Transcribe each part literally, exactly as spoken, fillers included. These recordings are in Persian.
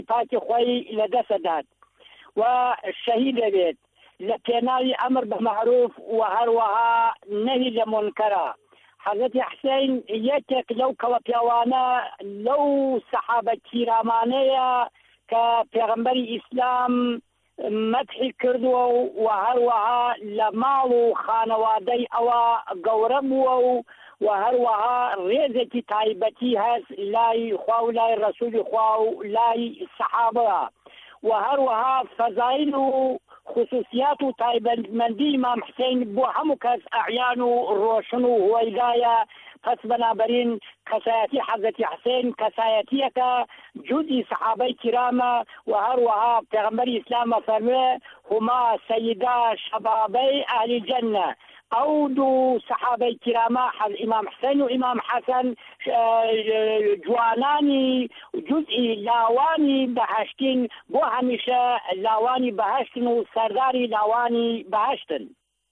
پاکی خۆی لەدەستدات و شەهید دەبێت لە پێناوی ئەمر بە معروف و هەروەها نەهی لە مونکەرە. حەزەتی حسین یەکێک لەو کەوە پیاوانە لەو سەحابە کیرامانەیە کە پێغەمبەری ئیسلام مەدحی کردووە و هەروەها لە ماڵ و خانەوادەی ئەوە گەورە بووە و و هەروەها ڕێزێکی تایبەتی هەست لای خوا و لای ڕەسوولی خوا و لای سەحابە و هەروەها فەزایل و خصوصیات و تایبەتمەندی ئیمام حسین بۆ هەموو کەس ئەعیان و ڕۆشن و هۆیدایە. پس بنابراین کەسایەتی حەزەتی حسین کەسایەتیەکە جودی سەحابەی کرامە و هەروەها پێغەمبەری ئیسلام فەرموێ هما سەیدا شەبابەی ئەهلی جەنە. ئەو دوو سەحابەی کرامە ئیمام حسین و ئیمام حەسەن جوانانی جزئی لاوانی بەهەشتین بۆ هەمیشە لاوانی بەهەشتن و سەرداری لاوانی بەهەشتن.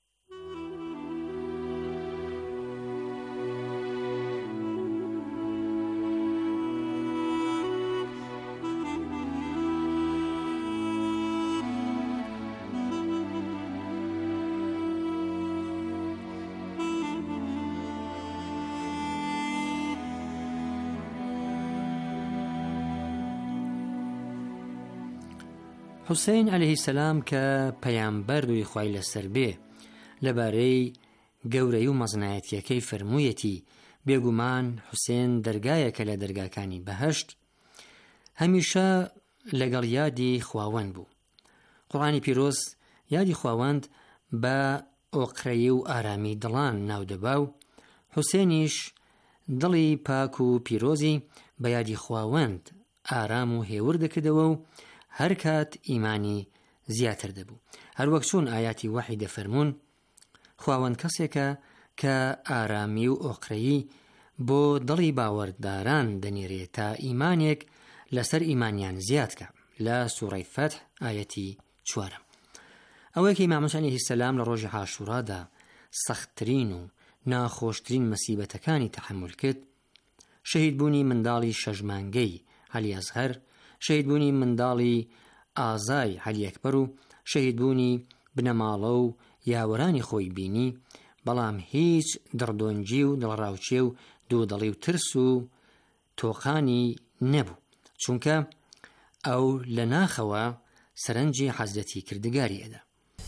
حوسێن عەلەیهی سەلام کە پەیامبەر دووی خوای لەسەر بێ لەبارەی گەورەی و مەزنایەتیەکەی فەرموویەتی بێگومان حوسێن دەرگایەکە لە دەرگاکانی بەهەشت هەمیشە لەگەڵ یادی خواوەند بوو. قورئانی پیرۆز یادی خواوەند بە ئۆقرەیی و ئارامی دڵان ناودەبا و حوسێنیش دڵی پاک و پیرۆزی بە یادی خواوەند ئارام و هێور دەکردەوە و هەر کات ئیمانی زیاتر دەبوو. هەروەک چۆن ئاياتی وحی دەفەرمون خواوەند کەسێکە کە ئارامی و ئۆقرەیی بۆ دڵی باوەڕداران دەنێرێت تا ئیمانێک لەسەر ئیمانیان زیادکە لە سوورەی فەتح ئايەتی چوارم. ئەوەیە کە ئیمام موسی عەلەیهی سەلام لە ڕۆژی عاشورادا سەختترین و ناخۆشترین مەسیبەتەکانی تەحەمل کرد، شەهیدبوونی منداڵی شەژمانگەی عەلی ئەزهەر، شەهیدبوونی منداڵی ئازای عەلی ئەکبەر و شەهیدبوونی بنەماڵە و یاوەرانی خۆی بینی، بەڵام هیچ دڕدۆنجی و دڵڕاوچێ و دوودڵی و ترس و تۆقانی نەبوو، چونکە ئەو لە ناخەوە سەرنجی حەزرەتی کردگاری ئەدا.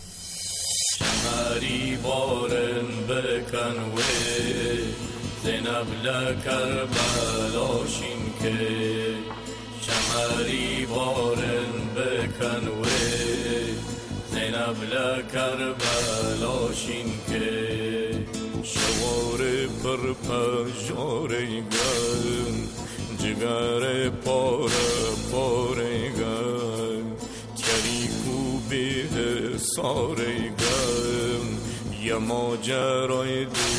شماری بارن بکن وی زینب لکربلاشین که شماری بارن بکن وی زینب لکربلاشین که شوار پر پجارگن جگر پاره پارگن تریکو به سارگن یا ماجرای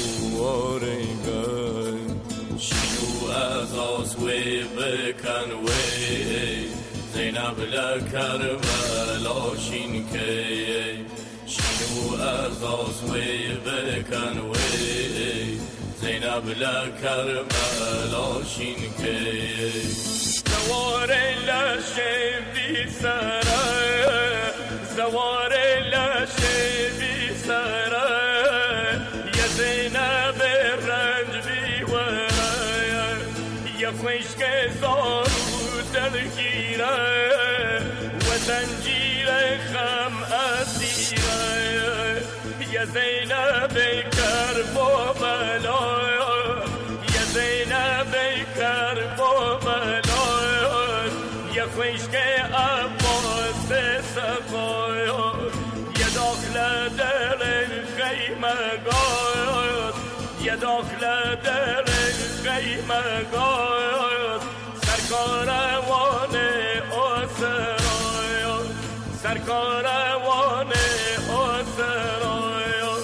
دوارگن شیو از آسوی بکن وی زینب لکربلاشین که شیو از آسوی بکن وی زینب لکربلاشین که زوار لشه بی سره زوار لشه بی سره یا زینب رنج بی وره یا خوشک زارو دلگیره و زنجیر خم اسیره یا زینب کربلا یا زینب کربلا یا خوشک عباس سقایا یا داخل در خیمه گاد یا داخل در خیمه گاد سرکاروان آسرایا سرکاروان آسرایا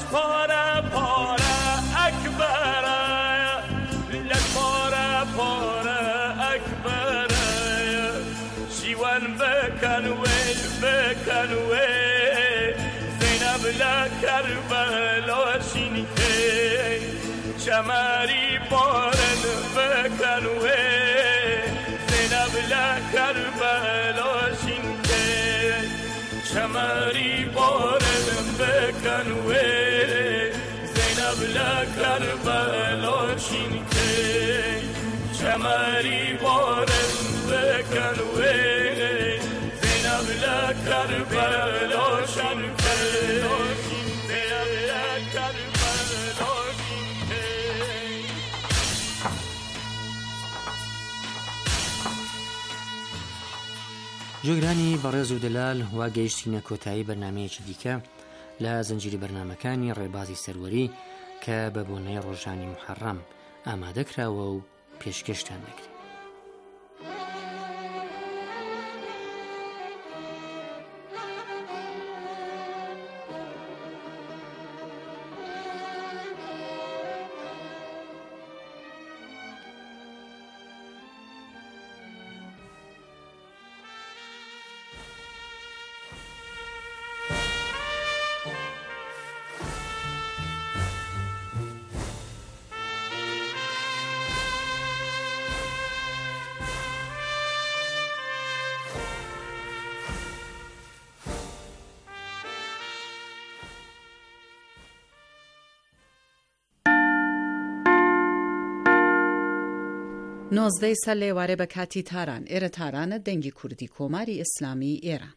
پاره پاره اکبره لک پاره پاره اکبره شیوان بکن ویل بکن ویل زینب لکربلا شینکه شماری بارن بکن ویل زینب لکربلا شینکه شماری بارن بکن ویل زینب لکربلا شینکه شماری بارن بکن ویل زینب لکربلا شینکه زینب لکربلا شینکه. جۆگرانی بەڕێز و دەلال وا گەیشتینە کۆتایی بەرنامەیەکی دیکە لە زنجیری بەرنامەکانی ڕێبازی سەروەری کە بە بۆنەی ڕۆژانی محەڕەم ئامادەکراوە و پێشکەشتان دەکرێت. نۆزدەی سەر لێوارێ بە کاتی تاران. ئێرە تارانە دەنگی کوردی کۆماری ئیسلامی ئێران.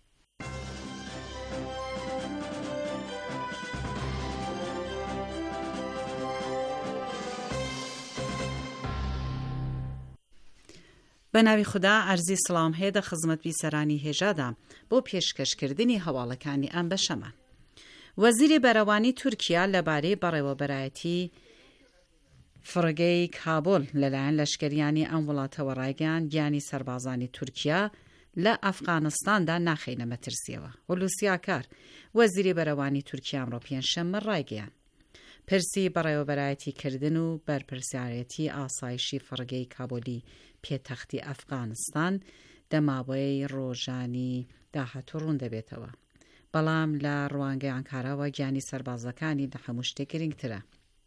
بە ناوی خوددا ئەرزی سڵام هەیە دە خزمەت بیسەرانی هێژادا بۆ پێشکەشکردنی هەواڵەکانی ئەم بەشەمان. وەزیری بەرەوانی تورکیا لەبارەی بەڕێوەبەرایەتی فرگەی کابل لەلایەن لەشکریانی ئەم وڵاتەوە ڕایگەیان گیانی سەربازانی تورکیا لە ئەفغانستاندا ناخینە مەترسیەوە. هولوسیاکار وەزیری بەرەوانی تورکیا ئەمڕۆ پێنجشەممە ڕایگەیان پرسی بەڕێوەبەرایەتی کردن و بەرپرسیارەتی ئاسایشی فرگەی کابلی پێتەختی ئەفغانستان دەماوەی ڕۆژانی داهاتوو ڕوون دەبێتەوە. بەڵام لە ڕوانگەی ئەنکاراوە گیانی سەربازەکانی لە هەموو شتێک گرنگترە.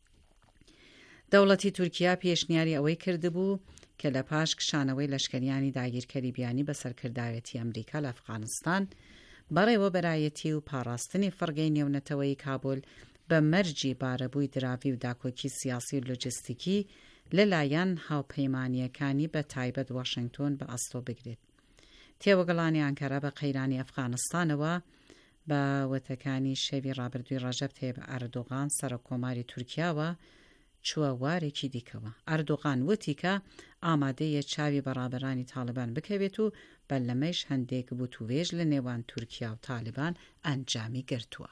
دەوڵەتی تورکیا پێشنیاری ئەوەی کردبوو کە لە پاش کشانەوەی لەشکریانی داگیرکەری بیانی بە سەرکرداوێتی ئەمریکا لە ئەفغانستان بەڕێوەبەرایەتی و پاڕاستنی فڕگەی نێونەتەوەی کابل بە مەرجی بارەبووی دراوی و داکۆکی سیاسی و لۆجستیکی لەلایەن هاوپەیمانیەکانی بە تایبەت واشنگتۆن بە ئەستۆ بگرێت. تێوەگەڵانی ئەنکارا بە قەیرانی ئەفغانستانەوە بە وتەکانی شەوی ڕابردووی ڕەجەب تەیب ئەردۆغان سەرۆکۆماری تورکیاوە چووە وارێکی دیکەوە. ئەردۆغان وتی کە ئامادەیە چاوی بەڕابەرانی تاالبان بکەوێت و بەلەمەیش هەندێک بوتوێژ لە نێوان تورکیا و تاالبان ئەنجامی گرتووە.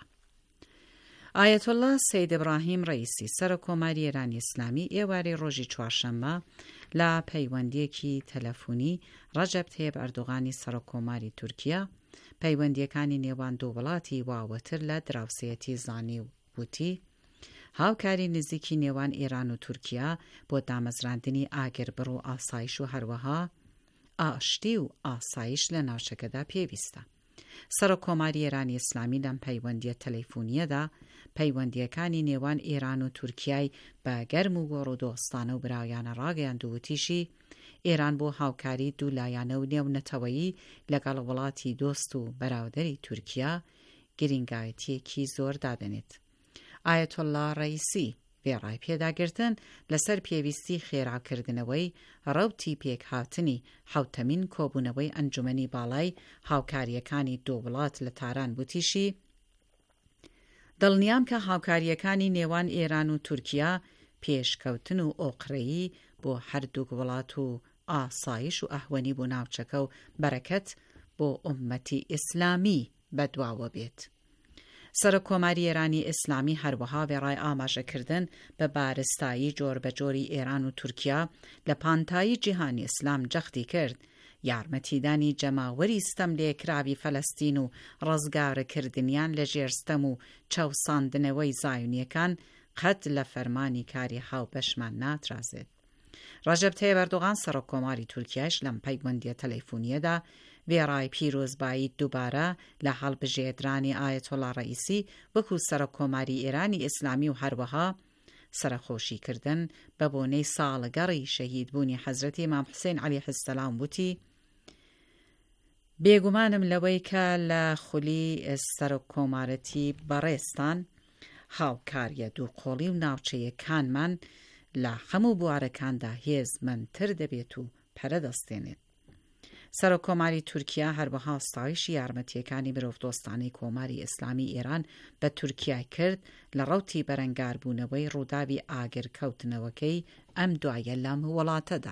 ئایەتۆڵا سەید ئیبراهیم ڕەئیسی سەرۆکۆماری ئێرانی ئیسلامی ئێوارەی ڕۆژی چوارشەممە لە پەیوەندیەکی تەلەفۆنی ڕەجەب تەیب ئەردۆغانی سەرۆکۆماری تورکیا پەیوەندیەکانی نێوان دوو وڵاتی واوەتر لە دراوسەیەتی زانی و وتی هاوکاری نزیکی نێوان ئێران و تورکیا بۆ دامەزراندنی ئاگربڕ و ئاسایش و هەروەها ئاشتی و ئاسایش لە ناوچەکەدا پێویستە. سەرۆکۆماری ئێرانی ئیسلامی لەم پەیوەندیە تەلەفۆنیەدا پەیوەندیەکانی نێوان ئێران و تورکیای بە گەرم و گۆڕ و دۆستانە و براویانە ڕاگەیاند و وتیشی ئێران بۆ هاوکاری دوولایانە و نێونەتەوەیی لەگەڵ وڵاتی دۆست و بەراودەری تورکیا گرنگایەتیەکی زۆر دادەنێت. ئایەتۆڵا ڕەئیسی وێڕای پێداگرتن لەسەر پێویستی خێراکردنەوەی ڕەوتی پێکهاتنی حوتەمین کۆبوونەوەی ئەنجومەنی باڵای هاوکاریەکانی دوو وڵات لە تاران وتیشی دڵنیام کە هاوکاریەکانی نێوان ئێران و تورکیا پێشکەوتن و ئۆقرەیی بۆ هەردووک وڵات و ئاسایش و ئەهوەنی بۆ ناوچەکە و بەرەکەت بۆ ئوممەتی ئیسلامی بەدواوە بێت. سەرۆکۆماری ئێرانی ئیسلامی هەروەها وێڕای ئاماژەکردن بە بارستایی جۆر بە جۆری ئێران و تورکیا لە پانتایی جیهانی ئیسلام جەختی کرد یارمەتیدانی جەماوەری ستەم لێکراوی فەلەستین و ڕزگارەکردنیان لە ژێرستەم و چەوساندنەوەی زایونیەکان قەت لە فەرمانی کاری هاوبەشمان ناترازێت. ڕەجەب تەیب ئەردۆغان سەرۆکۆماری تورکیاش لەم پەیوەندیە تەلەیفۆنیەدا وێڕای پیرۆزبایی دووبارە لە هەڵبژێردرانی ئایەتۆڵا ڕەئیسی وەکو سەرۆکۆماری ئێرانی ئیسلامی و هەروەها سەرخۆشیکردن بە بۆنەی ساڵەگەڕی شەهیدبوونی حەزرەتی ئیمام حوسێن عەلەیهی السەلام وتی بێگومانم لەوەی کە لە خولی سەرۆکۆمارەتی بەڕێستان هاوکاریە دووقۆڵی و ناوچەیەکانمان لە هەموو بوارەکاندا هێزمەندتر دەبێت و پەرەدەستێنێت. سەرۆکۆماری تورکیا هەروەها ستایشی یارمەتیەکانی مرۆڤدۆستانەی کۆماری ئیسلامی ئێران بە تورکیا کرد لە ڕەوتی بەرەنگاربوونەوەی ڕووداوی ئاگرکەوتنەوەکەی ئەم دوایە لەم وڵاتەدا.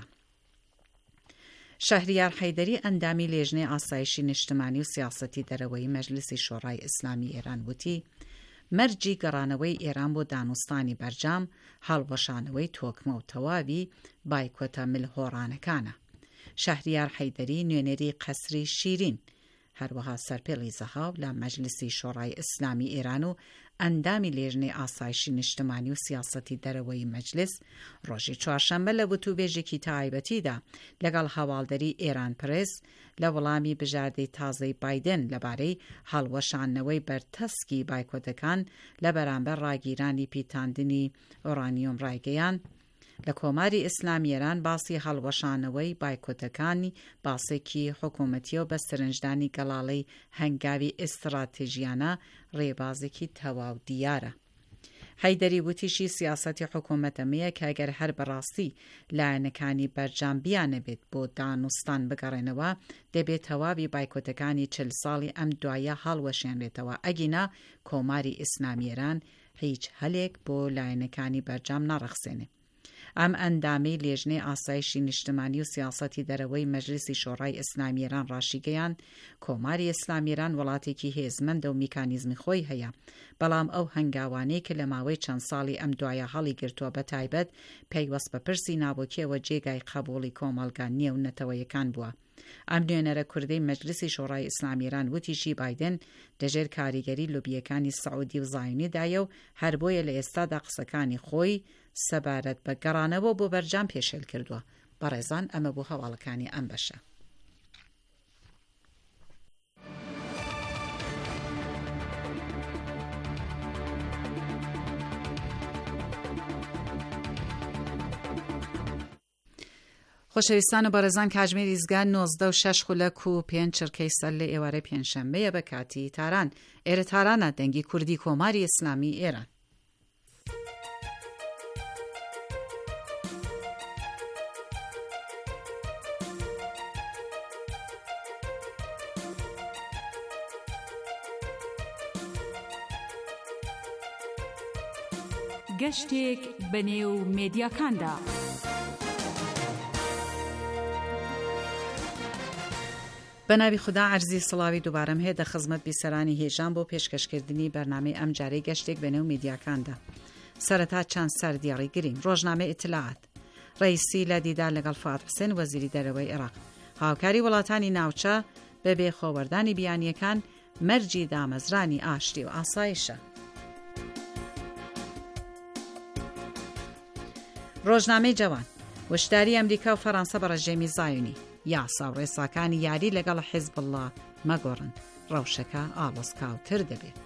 شەهریار حەیدەری ئەندامی لێژنەی ئاسایشی نیشتمانی و سیاسەتی دەرەوەی مەجلیسی شۆڕای ئیسلامی ئێران وتی مەرجی گەڕانەوەی ئێران بۆ دانوستانی بەرجام هەڵوەشانەوەی تۆکمە و تەواوی بایکۆتە ملهۆڕانەکانە. شەهریار حەیدەری نوێنەری قەسری شیرین هەروەها سەرپێڵی زەهاو لە مەجلیسی شۆڕای ئیسلامی ئێران و ئەندامی لێژنەی ئاسایشی نیشتمانی و سیاسەتی دەرەوەی مەجلیس ڕۆژی چوارشەممە لە وتوبێژێکی تایبەتیدا لەگەڵ هەواڵدەری ئێران پرێس لە وەڵامی بژاردەی تازەی بایدن لەبارەی هەڵوەشانەوەی بەرتەسکی بایکۆتەکان لە بەرامبەر ڕاگیرانی پیتاندنی ئۆرانیۆم ڕایگەیان لە کۆماری ئیسلامی ئێران باسی هەڵوەشانەوەی بایکۆتەکانی باسێکی حکوومەتیە و بە سرنجدانی گەڵاڵەی هەنگاوی ئستراتیژیانە ڕێبازێکی تەواو دیارە. حەیدەری وتیشی سیاسەتی حکوومەتەمەیە کە ئەگەر هەر بەڕاستی لایەنەکانی بەرجام بیانەبێت بۆ دانوستان بگەڕێنەوە دەبێت تەواوی بایکۆتەکانی چل ساڵی ئەم دوایە هەڵوەشێنرێتەوە ئەگینا کۆماری ئیسلامی ئێران هیچ هەلێک بۆ لایەنەکانی بەرجام نەڕەخسێنێ. ئەم ئەندامەی لێژنەی ئاسایشی نیشتمانی و سیاسەتی دەرەوەی مەجلیسی شۆڕای ئیسلامی ئێران ڕاشیگەیان کۆماری ئیسلامی ئێران وڵاتێکی هێزمەندە و میکانیزمی خۆی هەیە، بەڵام ئەو هەنگاوانەی کە لە ماوەی چەند ساڵی ئەم دوایە هەڵی گرتووە بە تایبەت پەیوەست بە پرسی نابۆکیەوە جێگای قبوڵی کۆمەڵگان نییە و نەتەوەیەکان بووە. ئەم نوێنەرە کوردەی مەجلیسی شۆڕای ئیسلامی ئێران وتیشی بایدن دەژێر کاریگەری لۆبیەکانی سەعودی و زایونیدایە و هەر بۆیە لە ئێستادا قسەکانی خۆی سەبارەت بە گەڕانەوە بۆ بەرجام پێشێل کردووە. بەڕێزان ئەمە بۆ هەواڵەکانی ئەم بەشە. خۆشەویستان و بەڕێزان کاتژمێری ئیزگار نۆزدە و شەش خولەک و پێنج چرکەی سەر لە ئێوارەی پێنجشەمبەیە بە کاتی تاران. ئێرە تارانە دەنگی کوردی کۆماری ئیسلامی ئێران. گەشتێک بەنێو مێدیاکاندا. بەناوی خوددا عەرزی سڵاوی دووبارەم هەیە دە خزمەت بیسەرانی هێژان بۆ پێشکەشکردنی بەرنامەی ئەم جارەی گەشتێک بەنێو میدیاکاندا. سەرەتا چەند سەردیاڕی گرین. ڕۆژنامەی ئیتلاعات ڕەیسی لە دیدار لەگەڵ فواد حوسێن وەزیری دەرەوەی عێراق هاوکاری وڵاتانی ناوچە بەبێ خۆوەردانی بیانیەکان مەرجی دامەزرانی ئاشتی و ئاسایشە. ڕۆژنامەی جەوان وشداری ئەمریکا و فەڕەنسا بە ڕێژەمی زایونی یاسا و ڕێساکانی یاری لەگەڵ حیزبڵڵا مەگۆڕن، ڕەوشەکە ئاڵۆزکاوتر دەبێت.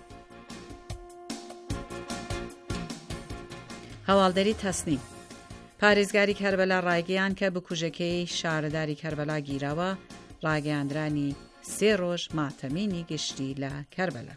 هەواڵدەری تەسنیم پارێزگاری کەربەلا ڕایگەیان کە بکوژەکەی شارەداری کەربەلا گیراوە، ڕاگەیاندرانی سێ ڕۆژ ماتەمینی گشتی لە کەربەلا.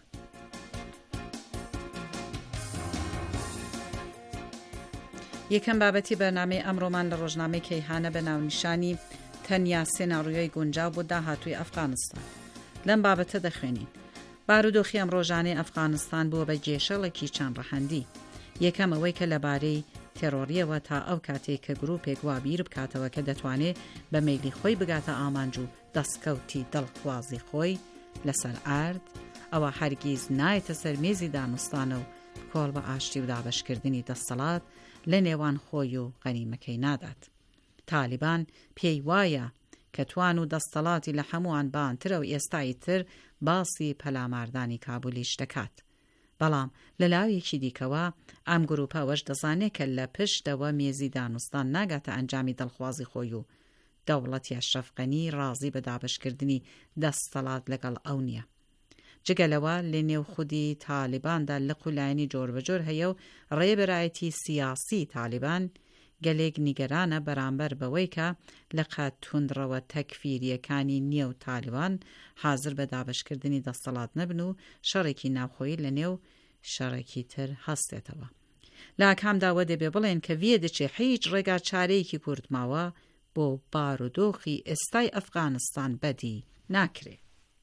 یەکەم بابەتی بەرنامەی ئەمڕۆمان لە ڕۆژنامەی کەیهانە بە ناونیشانی تەنیا سێناڕۆیەی گونجاو بۆ داهاتووی ئەفغانستان. لەم بابەتە دەخوێنین. بارودۆخی ئەم ڕۆژانەی ئەفغانستان بووە بە جێشەڵێکی چەند ڕەهەندی. یەکەم ئەوەی کە لەبارەی تێڕۆریەوە تا ئەو کاتێک کە گروپێک وا بیر بکاتەوە کە دەتوانێت بە مەیلی خۆی بگاتە ئامانج و دەستکەوتی دڵخوازی خۆی لەسەر ئارد، ئەوە هەرگیز نایەتە سەر مێزی دانوستانە و کۆڵ بە ئاشتی و دابەشکردنی دەسەڵات لە نێوان خۆی و غەنیمەکەی نادات. تالیبان پێی وایە کە توان و دەستەڵاتی لە هەمووان بانترە و ئێستای تر باسی پەلاماردانی کابولیش دەکات. بەڵام لە لاوێکی دیکەوە ئەم گروپەوەش دەزانێت کە لە پشتەوە مێزی دانوستان ناگاتە ئەنجامی دڵخوازی خۆی و دەوڵەتی ئەشرەف غەنی ڕازی بە دابشکردنی دەستەڵات لەگەڵ ئەو نییە. جگەلەوە لە نێو خودی تالیباندا لە قولایانی جۆر بەجۆر هەیە و ڕێبەرایەتی سیاسی تالیبان گەلێک نیگەرانە بەرامبەر بەوەی کە لە قەت توندڕەوە تەکفیریەکانی نێو تالیبان حازر بە دابشکردنی دەستەڵات نەبن و شەڕێکی ناوخۆیی لە نێو شەڕێکی تر هەستێتەوە. لە ئاکامداوە دەبێ بڵێن کە وێ دەچێ هیچ ڕێگا چارەیەکی کوردماوە بۆ بارودۆخی ئێستای ئەفغانستان بەدی ناکرێ.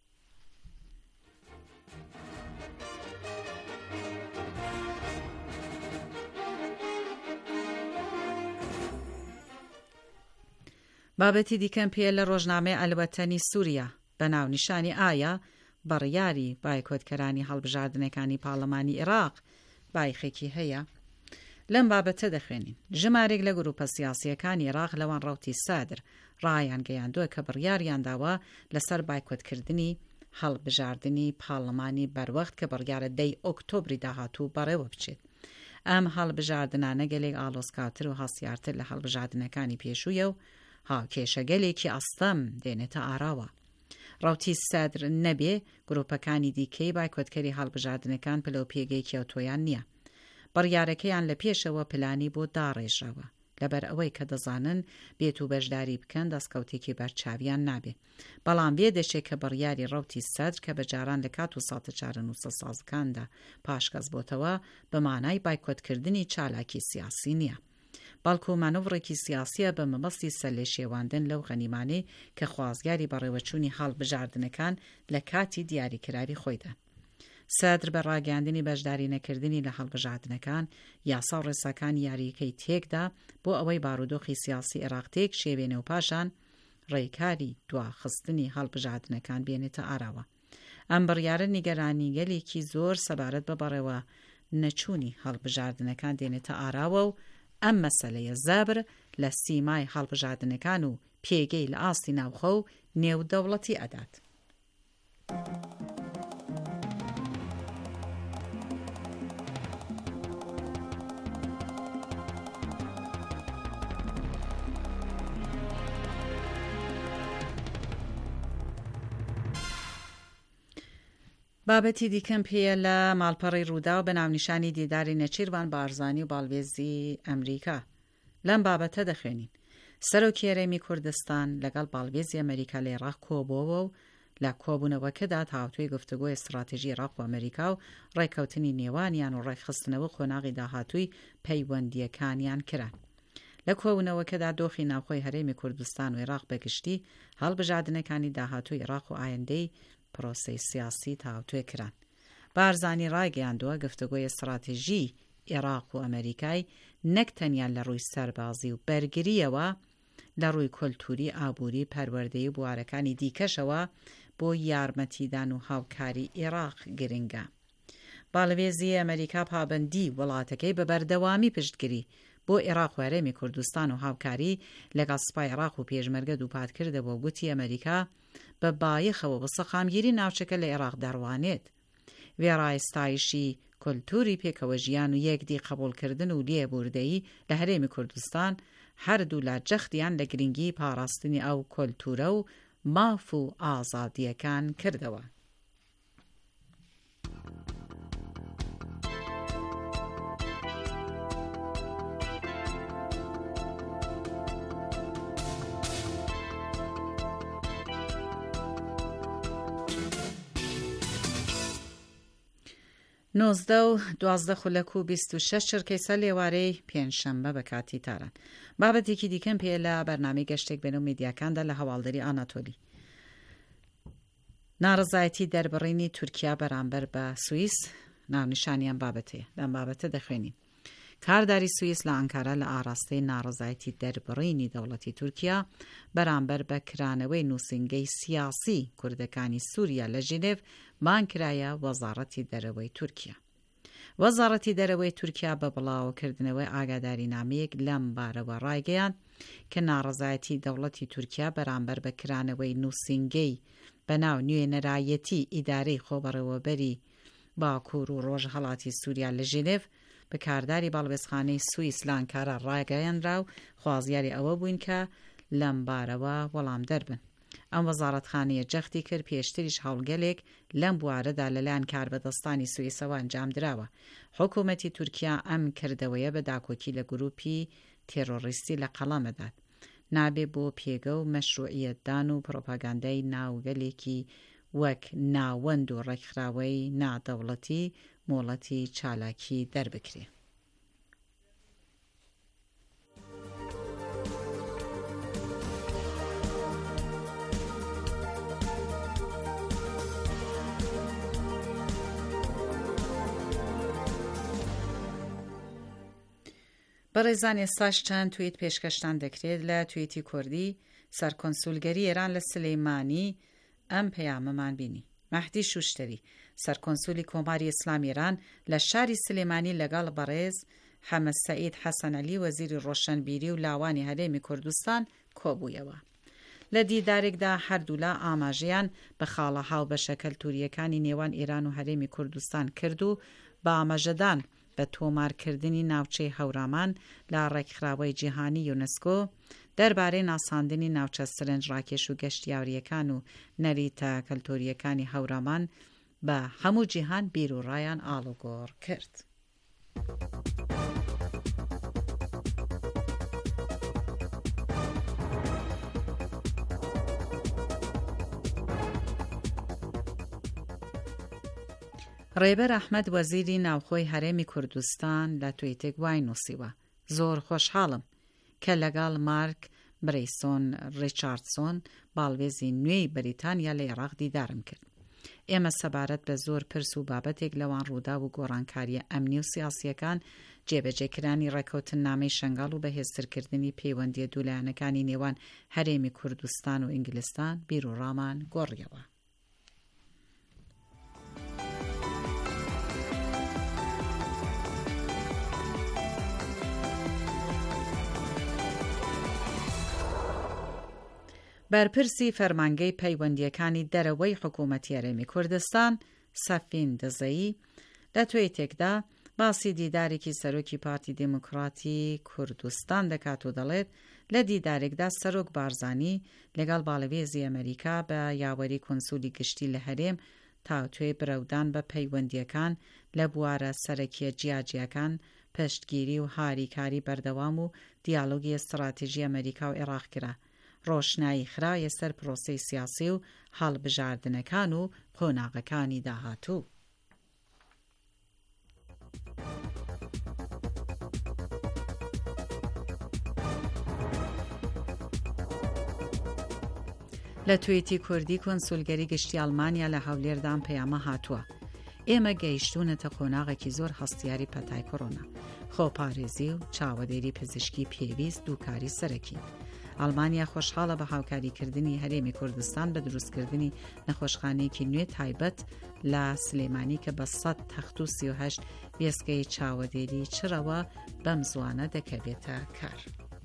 بابەتی دیکەم پێ لە ڕۆژنامەی ئەلوەتەنی سووریا بە ناونیشانی ئایا بڕیاری بایکۆتکەرانی هەڵبژاردنەکانی پاڵەمانی عێراق بایخێکی هەیە. لەم بابەتە دەخوێنین ژمارێک لە گروپە سیاسیەکانی عێراق لەوان ڕەوتی سادر ڕایان گەیاندووە کە بڕیاریان داوە لەسەر بایکۆتکردنی هەڵبژاردنی پاڵەمانی بەروەخت کە بڕیارە دەی ئۆکتۆبری داهاتوو بەڕێوە بچێت. ئەم هەڵبژاردنانە گەلێک ئالۆزکاتر و هەسیارتر لە هەڵبژاردنەکانی پێشوویە و ها کێشەگەلێکی ئەستەم دێنێتە ئاراوە. ڕەوتی سادر نەبێ گروپەکانی دیکەی بایکۆتکەری هەڵبژاردنەکان پلە و پێگەی کێوتۆیان نییە. بڕیارەکەیان لە پێشەوە پلانی بۆ داڕێژەوە لەبەر ئەوەی کە دەزانن بێت و بەشداری بکەن دەستکەوتێکی بەرچاویان نابێ. بەڵام بێ دەشێت کە بڕیاری ڕەوتی سادر کە بەجاران لە کات و ساتە چارە نووسە سازەکاندا پاشکەس بۆتەوە بە مانای بایکۆتکردنی چالاکی سیاسی نییە. بەڵکو مانۆڤڕێکی سیاسیە بە مەبەستی سەرلێ شێواندن لەو غەنیمانەی کە خوازیاری بەڕێوەچوونی هەڵبژاردنەکان لە کاتی دیاریکراوی خۆیدا. سادر بە ڕاگەاندنی بەشداری نەکردنی لە هەڵبژاردنەکان یاسا و ڕێساکانی یاریەکەی تێکدا بۆ ئەوەی بارودۆخی سیاسی عێراق تێک شێوێنێ و پاشان ڕێکاری دواخستنی هەڵبژاردنەکان بێنێتە ئاراوە. ئەم بڕیارە نیگەرانی گەلێکی زۆر سەبارەت بە بەڕێوە نەچوونی هەڵبژاردنەکان دێنێتە ئاراوە و ئەم مەسەلەیە زابر لە سیمای هەڵبژاردنەکان و پێگەی لە ئاستی ناوخە و نێودەوڵەتی ئەدات. بابەتی دیکەم پێە لە ماڵپەڕی ڕوودا و بە ناونیشانی دیداری نەچیروان بارزانی و باڵوێزی ئەمریکا. لەم بابەتە دەخوێنین سەرۆکی هەرێمی کوردستان لەگەڵ باڵوێزی ئەمریکا لە عێراق کۆبووەوە و لە کۆبوونەوەکەدا تاوتوی گفتوگۆی استراتیژی عێراق و ئەمریکا و ڕێککەوتنی نێوانیان و ڕێکخستنەوە خۆناغی داهاتووی پەیوەندیەکانیان کران. لە کۆبوونەوەکەدا دۆخی ناوخۆی هەرێمی کوردستان و عێراق بەگشتی هەڵبژاردنەکانی داهاتووی عێراق و ئایندەی پرۆسەی سیاسی تاوتوێ کران. بارزانی ڕایگەیاندووە گفتوگۆی استراتیژی عێراق و ئەمریکای نەک تەنیا لە ڕووی سەربازی و بەرگریەوە لە ڕووی کۆلتوری ئابووری پەروەردەی و بوارەکانی دیکەشەوە بۆ یارمەتیدان و هاوکاری عێراق گرنگە. باڵوێزی ئەمریکا پابەندی وڵاتەکەی بە بەردەوامی پشتگیری بۆ عێراق و هەرێمی کوردستان و هاوکاری لەگەڵ سوپای عێراق و پێشمەرگە دووپات کردەوە و گوتی ئەمریکا بە بایەخەوە بە سەقامگیری ناوچەکە لە عێراق دەڕوانێت. وێڕایستایشی کۆلتوری پێکەوە ژیان و یەکدی قبولکردن و لێبوردەیی لە هەرێمی کوردستان هەردوو لە جەختیان لە گرنگی پاراستنی ئەو کۆلتورە و ماف و ئازادیەکان کردەوە. نۆزدە و دوازدە خولەک و بیست و شەش چرکەیسە لێوارەی پێنجشەمبە بە کاتی تاران. بابەتێکی دیکەم پێ لە بەرنامەی گەشتێک بێنە و میدیاکاندا لە هەواڵدەری ئاناتۆلی. ناڕزایەتی دەربڕینی تورکیا بەرامبەر بە سوئیس ناونیشانیان بابەتەیە. لەم بابەتە دەخوێنین. کارداری سوئیس لە ئەنکارا لە ئاراستەی ناڕزایەتی دەربڕینی دەوڵەتی تورکیا بەرامبەر بە کرانەوەی نووسنگەی سیاسی کوردەکانی سووریا لە ژینێڤ مانکرایە وەزارەتی دەرەوەی تورکیا. وەزارەتی دەرەوەی تورکیا بە بڵاوکردنەوەی ئاگاداری نامەیەک لەم بارەوە ڕایگەیاند کە ناڕەزایەتی دەوڵەتی تورکیا بەرامبەر بەکرانەوەی نووسینگەی بەناو نوێنەرایەتی ئیدارەی خۆبەڕێوەبەری باکوور و ڕۆژهەڵاتی سووریا لە ژێنێڤ بەکارداری باڵوێزخانەی سوئیس لانکارا ڕاگەیاندرا و خوازیاری ئەوە بووین کە لەم بارەوە وەڵام دەربن. ئەم وەزارەتخانەیە جەختی کرد پێشتریش هەوڵگەلێک لەم بوارەدا لەلایەن کاربەدەستانی سوئیسەوە ئەنجام دراوە. حکوومەتی تورکیا ئەم کردەوەیە بە داکۆکی لە گروپی تێرۆریستی لە قەڵامەدات. نابێ بۆ پێگە و مەشروعیەتدان و پرۆپاگاندای ناوگەلێکی وەک ناوەند و ڕێکخراوەی نادەوڵەتی مۆڵەتی چالاکی دەربکرێ. بەڕێزان ئێستاش چەند تویت پێشکەشتان دەکرێت لە تویتی کوردی سەرکۆنسولگەری ئێران لە سلەیمانی ئەم پەیامەمان بینی. مەهدی شوشتری سەرکۆنسولی کۆماری ئیسلامی ئێران لە شاری سلەیمانی لەگەڵ بەڕێز حەمەد سەعید حەسەن عەلی وەزیری ڕۆشنبیری و لاوانی هەرێمی کوردستان کۆبوویەوە. لە دیدارێکدا هەردوولا ئاماژەیان بە خاڵە هاوبەشە کەلتوریەکانی نێوان ئێران و هەرێمی کوردستان کرد و بە ئاماژەدان بە تۆمارکردنی ناوچەی هەورامان لە ڕێکخراوەی جیهانی یونسکۆ دەربارەی ناساندنی ناوچە سرنج ڕاکێش و گەشتیاریەکان و نەریتە کەلتوریەکانی هەورامان بە هەموو جیهان بیر و ڕایان ئاڵوگۆڕ کرد. ڕێبەر ئەحمەد وەزیری ناوخۆی هەرێمی کوردستان لە تویتێک وای نووسیوە: زۆر خۆشحاڵم کە لەگەڵ مارک برەیسۆن ڕیچاردسۆن باڵوێزی نوێی بەریتانیا لە عێراق دیدارم کرد. ئێمە سەبارەت بە زۆر پرس و بابەتێک لەوان ڕوودا و گۆڕانکاریە ئەمنی و سیاسیەکان جێبەجێکرانی ڕێکەوتن نامەی شەنگاڵ و بەهێزترکردنی پەیوەندیە دوولایەنەکانی نێوان هەرێمی کوردستان و ئینگلیستان بیر و ڕامان گۆڕیەوە. بەرپرسی فەرمانگەی پەیوەندیەکانی دەرەوەی حکوومەتی هەرێمی کوردستان سەفین دزەیی لە تویتێکدا باسی دیدارێکی سەرۆکی پارتی دموکراتی کوردستان دەکات و دەڵێت لە دیدارێکدا سەرۆک بارزانی لەگەڵ باڵەوێزی ئەمریکا بە یاوەری کۆنسولی گشتی لە هەرێم تاوتوێ برەودان بە پەیوەندیەکان لە بوارە سەرەکیە جیاجیەکان پشتگیری و هاریکاری بەردەوام و دیالۆگی استراتیژی ئەمریکا و عێراق کرا. ڕۆشنایی خرایە سەر پرۆسەی سیاسی و هەڵبژاردنەکان و قۆناغەکانی داهاتوو. لە تویتی کوردی کۆنسولگەری گشتی ئەڵمانیا لە هەولێردان پەیامە هاتووە: ئێمە گەیشتوونەتە قۆناغێکی زۆر هەستیاری پەتای کۆڕۆنا، خۆپارێزی و چاوەدێری پزیشکی پێویست دووکاری سەرەکی. ئەڵمانیا خۆشحاڵە بە هاوکاریکردنی هەرێمی کوردستان بە دروستکردنی نەخۆشخانەیەکی نوێ تایبەت لە سلێمانی کە بە سەد تەخت و سی و هەشت وێستگەی چاوەدێری چرەوە بەم زوانە دەکەوێتە کار.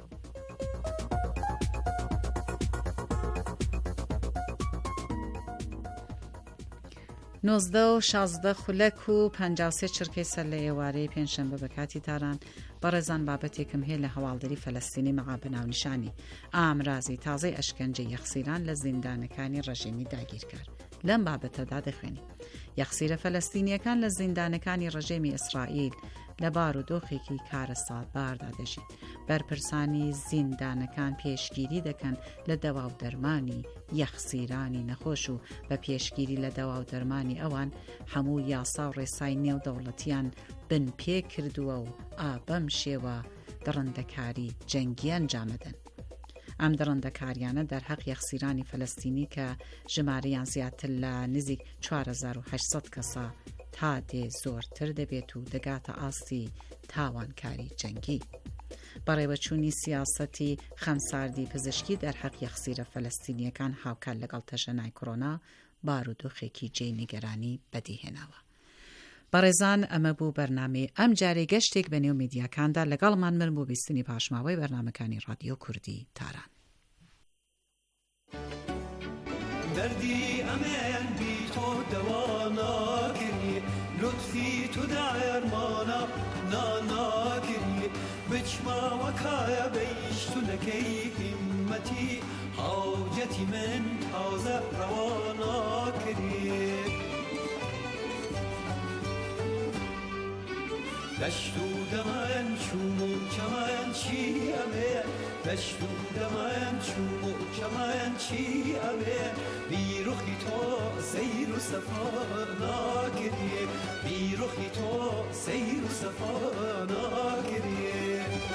نۆزدە و شازدە خولەک و پەنجا و سێ چرکەی سەر لە ئێوارەی پێنجشەمبە بە کاتی تاران بەڕێزان بابەتێکم هەیە لە هەواڵدەری فەلەستینی مەعا بەناونیشانی ئامرازی تازەی ئەشکەنجەی یەخسیران لە زیندانەکانی ڕەژیمی داگیرکار. لەم بابەتەدا دەخوێنی: یەخسیرە فەلەستینیەکان لە زیندانەکانی ڕەژێمی ئیسرائیل لە بارودۆخێکی کارە سادباردا دەژین. بەرپرسانی زیندانەکان پێشگیری دەکەن لە دەوا و دەرمانی یەخسیرانی نەخۆش و بە پێشگیری لە دەوا و دەرمانی ئەوان هەموو یاسا و ڕێسای نێودەوڵەتیان بن پێ کردووە و ئابەم شێوە دڕندەکاری جەنگی ئەنجامەدەن. ئەم دڕندەکاریانە دەرهەق یەخسیرانی فەلەستینی کە ژمارەیان زیاتر لە نزیک چوار هەزار و هەشت سەد کەسە تا دێ زۆرتر دەبێت و دەگاتە ئاستی تاوانکاری جەنگی. بەڕێوەچوونی سیاسەتی خەمساردی پزیشکی دەرهەق یەخسیرە فەلەستینیەکان هاوکار لەگەڵ تەشەنای کۆڕۆنا بارودۆخێکی جێی نیگەرانی بەدیهێناوە. بەڕێزان ئەمە بوو بەرنامەی ئەم جارێ گەشتێک بە نێو میدیاکاندا لەگەڵمان من بۆ بیستنی پاشماوەی بەرنامەکانی رادیۆ کوردی تاران. دردی ئەمێن بی تۆ دەوا ناکردی، لطفی تو دەرمانە ناناکردی، بچماوەکایە بەیشتونەکەی هیممەتی، حاجەتی من تازە ڕەوا ناکردی. دەشت و دەمەن چوم و چەمەن چی ئەبێ، دەشت و دەمەن چوم و چەمەن چی ئەبێ، بیرۆخی تۆ سەیر و سەفا ناکردی، بیرۆخی تۆ سەیر و سەفا ناکردی.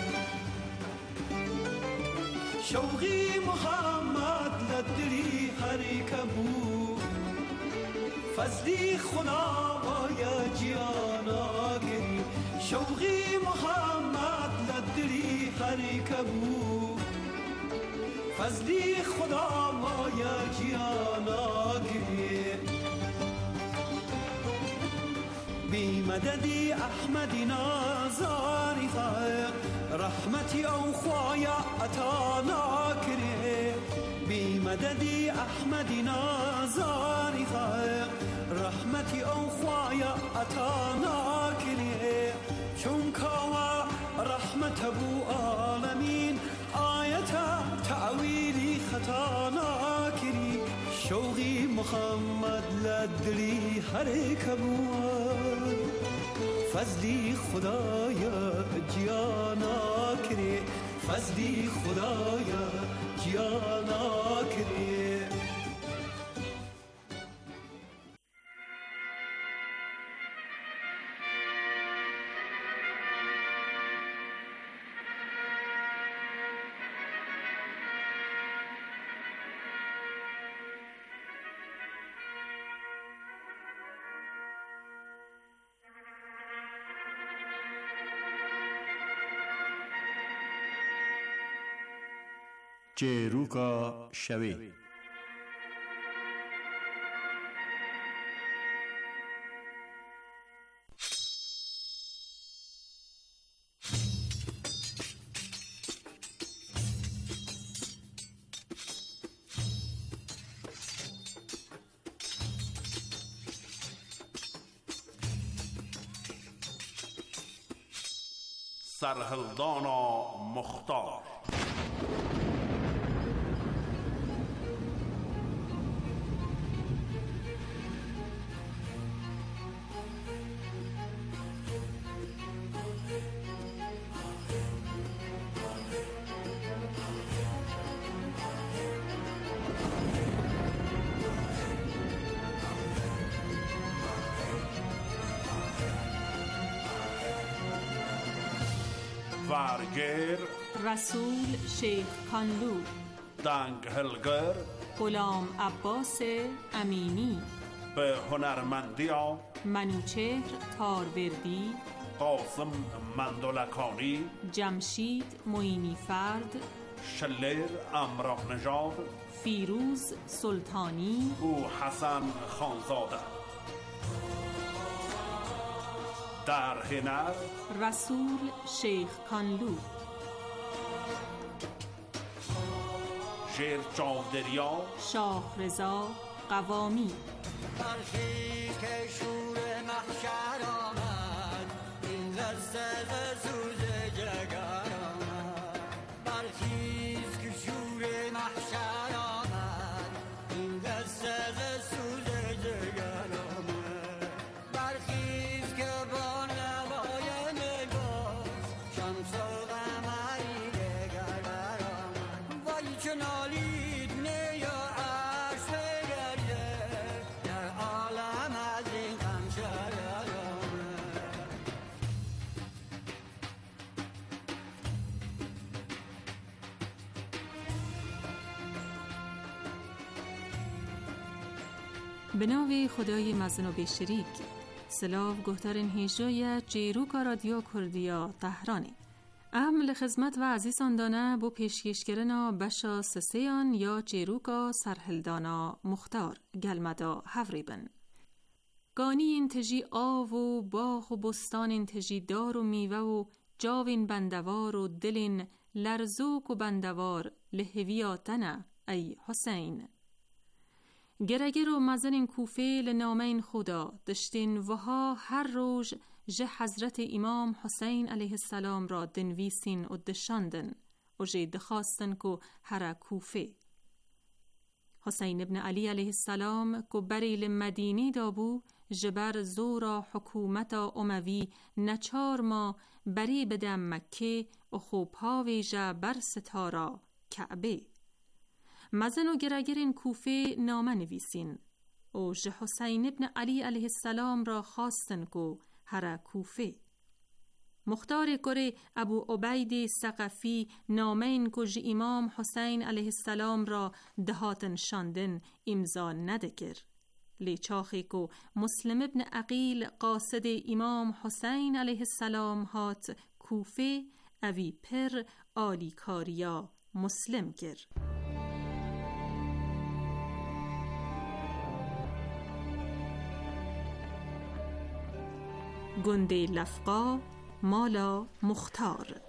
شەوقی محەممەد لە دلی هەریکە بوو، فەزلی خوداوایە گیاناگری، شوقی محمد لدلی خریکە بوو، فەزلی خوداوایە گیاناگری. بیمەدەدی ئەحمەدی نازانی خەیق، ڕەحمەتی ئەو خوایە ئەتا ناکرێ، بیمەدەدی ئەحمەدی نازانی خەیق، ڕەحمەتی ئەو خوایە ئەتا ناکرێ، چونکەوە ڕەحمەتە بوو ئاڵەمین، ئایەتە تەعویلی خەتا ناکری، شەوقی محەممەد لە دلی هەرێکە بووە، فەزلی خودایە گیاناکرێ، فەزلی خودایە گیاناکرێ. چێروکە شەوێ. سرهلدانا مختار. وارگر رسول شیخ کانلو، دنگ هلگر غلام عباس امینی، به هنرمندی ها منوچهر تاروردی، قاسم مندلکانی، جمشید معینی فرد، شلر امراه نژاد، فیروز سلطانی او حسن خانزاده. در هنر رسول شیخ کانلو، شیر چاودریا شاه رضا قوامی. برخیز که شور محشر آمد، این لرزه سوز جگر آمد، برخیز که شور محشر آمد، این لرزه سوز جگر آمد، برخیز که با نوای نگاه شمس و قمری دگر برآمد، وای چه نالید نیا عرش بگرده، در عالم از این غم شرر آمد. به نام خدای مزن و بیشریک. سلاو گهترین هیجای جیروکا رادیو کردیا تهرانی. ام لخدمت و عزیزان دانه بو پیشکشکرنا بشا سسیان یا جیروکا سرهلدانا مختار گلمدا هفریبن. گانی این تجی آو و باغ و بستان این تجی دار و میوه و جاوین بندوار و دلین لرزوک و بندوار لحویاتنا ای حسین. گرگر و مزن کوفه لنامین خدا دشتین وها هر روز جه حضرت امام حسین علیه السلام را دنویسین و دشاندن و جه دخواستن که هر کوفه. حسین ابن علی علیه السلام که بری لمدینی دابو جبر زورا حکومت اموی نچار ما بری بدم مکه و خوبهاوی جبر ستارا کعبه. مزن و گرگرین کوفه نامه نویسین و جه حسین ابن علی علیه السلام را خواستن که هر کوفه. مختار کره ابو عبید ثقفی نامین که جه امام حسین علیه السلام را دهاتن شاندن امضا ندکر. لیچاخی که مسلم ابن عقیل قاصد امام حسین علیه السلام هات کوفه اوی پر آلی کاریا مسلم گر. گنده لفقا مالا مختار.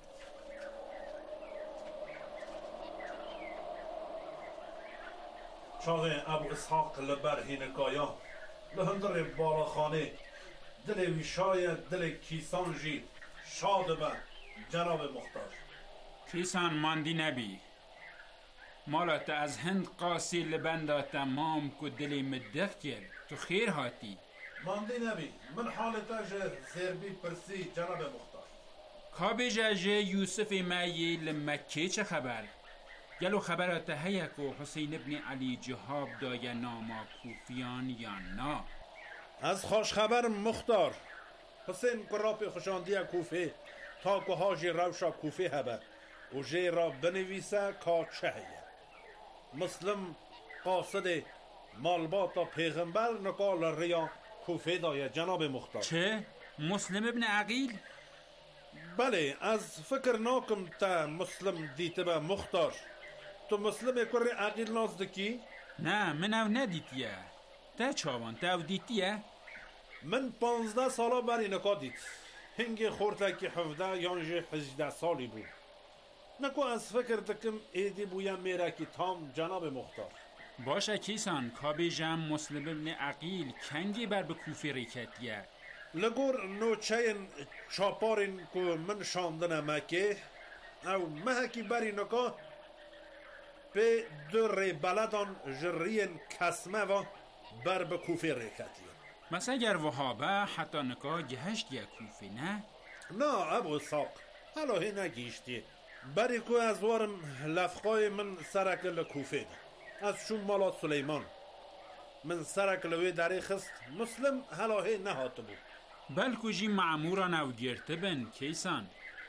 چاق ابو اسحاق لبر هینکایا لهندر بالاخانه دل ویشای دل کیسان جی شاد به جناب مختار. کیسان ماندی نبی مالات از هند قاسی لبندا تمام کو دلی مدخ کرد تو خیر هاتی. ماندی نبی من حالتا جه زیربی پرسی جناب مختار. کابی جه یوسف مایی لمکه چه خبر؟ گلو خبرات هیا که حسین ابن علی جهاب دای ناما کوفیان یا نا؟ از خوش خبر مختار حسین قراب خوشاندی کوفه تا که هاجی روشا کوفه هبه و جه را بنویسه که چه هیا. مسلم قاصد مالباتا پیغمبر نقال ریا کوفه دای جناب مختار. چه؟ مسلم ابن عقیل؟ بله از فکر ناکم تا مسلم دیته به مختار. تو مسلم کره عقیل نازدکی؟ نه من او ندیتیه. تا چاوان تا او دیتیه؟ من پانزده سالا بری نکا دید. هنگی خورده که حفده یانجه هجده سالی بود. نکو از فکر دکم ایدی بویم میره که تام جناب مختار. باشه کیسان کابی جم مسلم ابن عقیل کنگی بر به کوفی ریکتیه. لگور نوچین چاپارین که من شاندن مکه او محکی بری نکا به در بلدان جرین کسمه و بر به کوفی ریکتیه. مثلا اگر وهابه حتی نکا گهشت یا کوفی نه؟ نه ابو ساق حالا هی نگیشتی بری که از وارم لفقای من سرک لکوفه ده از شون مالا سلیمان من سرک لوی داری خست مسلم حالا هی نهاته بود. بلکو جی معموران او گرته بن کیسان؟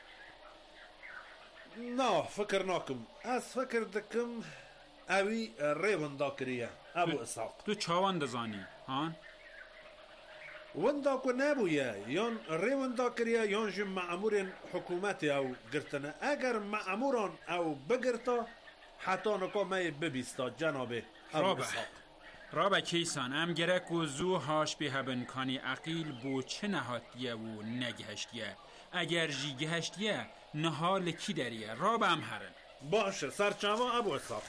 نه فکر ناکم از فکر دکم اوی ریوندا کریه ابو اسحاق. تو چاوان دزانی هان؟ وندا کو نبویه یان ریوندا کریه یان جی معمورین حکومت او گرتنه. اگر معموران او بگرتا حتی نکا می ببیستا جناب ابو اسحاق. رابا کیسان ام گرک و زو هاش به هبن کانی عقیل بو چه نهاتیه و نگهشتیه. اگر جی گهشتیه نهال کی داریه رابا هم هرن. باشه سرچاوا ابو اسحاق.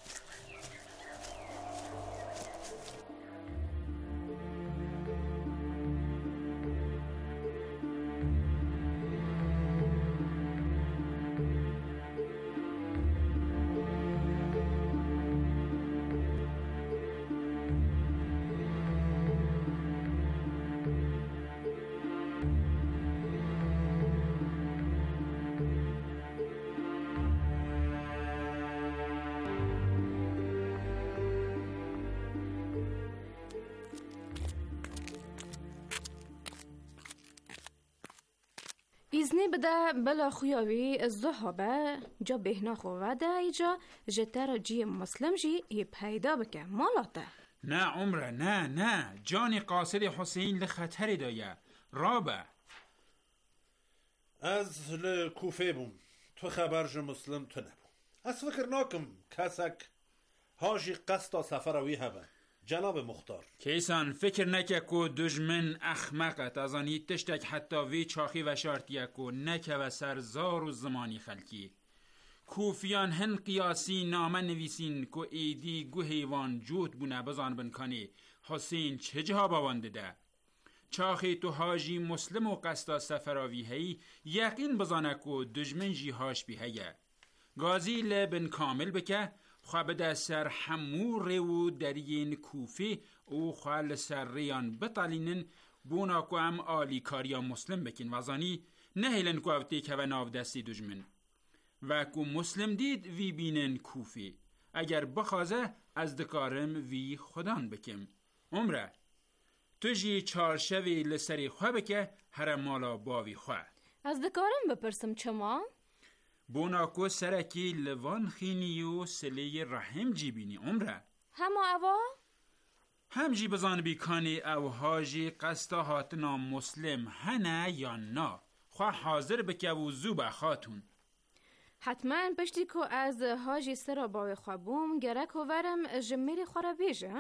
ایزنی بده بلا خویاوی الزهابه جا بهنا خوده ایجا جتر جی مسلم جی ای پیدا بکه مالاته. نه عمره نه نه جانی قاصد حسین لخطری دایه رابه. از لکوفه بوم تو خبر جو مسلم تو نبو. از فکر ناکم کسک هاجی قصد سفر وی هبه. جناب مختار. کیسان فکر نکه که دشمن اخمقت از آنی تشتک حتی وی چاخی و شارتیه که نکه و سرزار و زمانی خلکی. کوفیان هن قیاسی نامه نویسین که ایدی گو حیوان جوت بونه بزان بنکانی حسین چه جها باوانده ده. چاخی تو حاجی مسلم و قصدا سفراوی هی یقین بزانه که دشمن جی هاش بی هیه. گازی لبن کامل بکه خواه بده سر همور و درین کوفی او خواه لسر ریان بطالینن بونا که هم آلی کاریا مسلم بکن وزانی نهیلن که اوتی که و ناو دستی دشمن و که مسلم دید وی بینن کوفی اگر بخوازه از دکارم وی خودان بکم. عمره تو جی چارشوی لسری خواه بکه هر مالا باوی خواه. از دکارم بپرسم چما؟ بوناکو سرکی لوان خینی و سلی رحم جی بینی. عمره هما اوا؟ هم جی بزان بیکانی او هاجی قصدا هاتنا مسلم هنه یا نا خواه حاضر بکه و زوب خاتون. حتما پشتی که از هاجی سرا باوی خواه بوم گرک و ورم جمیری خواه را بیجم؟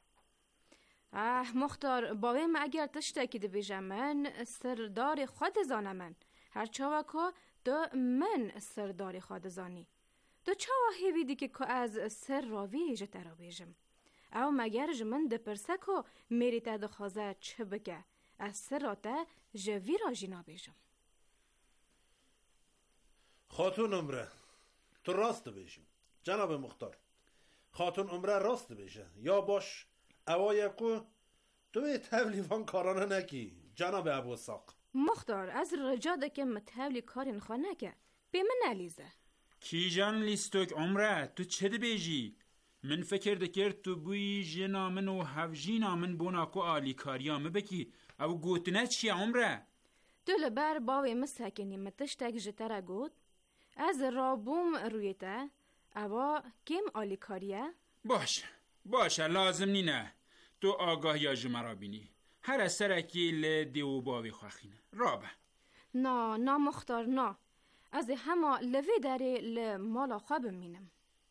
اه مختار باویم اگر تشتکی ده بیجم من سردار خود زانه من هر چاوه که دو من سردار خود زانی دو چاوه هیویدی که که از سر راوی جته را بیجم او مگر جمن ده پرسه که میری تا دخوازه چه بگه از سر را تا جوی را جینا بیجم. خاتون عمره تو راست بیشم جناب مختار. خاتون عمره راست بیشه یا باش اوایکو تو تولیفان کارانه نکی جناب ابو ساق. مختار از رجاده که متولی کارین خانه که به من نلیزه کی جان لیستوک عمره تو چه ده بیجی؟ من فکر دکر تو بوی جنامن و هفجینامن بوناکو آلی کاریامه بکی او گوتنه چی عمره؟ تو لبر باوی مسکنی متشتک جتره گوت از رابوم رویته اوا کم آلی کاریه؟ باشه باشه لازم نینه تو آگاه یا جمرا بینی هر سرکی لدیو باوی خواخینه رابه. نا نا مختار نا از همه لوی داری لمالا خواب مینم.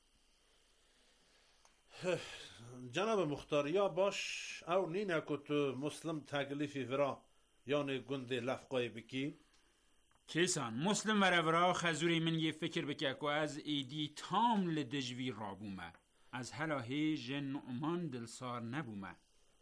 جناب مختار یا باش او نینه که تو مسلم تکلیفی ورا یعنی گنده لفقای بکی؟ کیسان مسلم ورا ورا خزوری من یه فکر بکه که از ایدی تام لدجوی رابومه از هلاهی جن امان دلسار نبومه.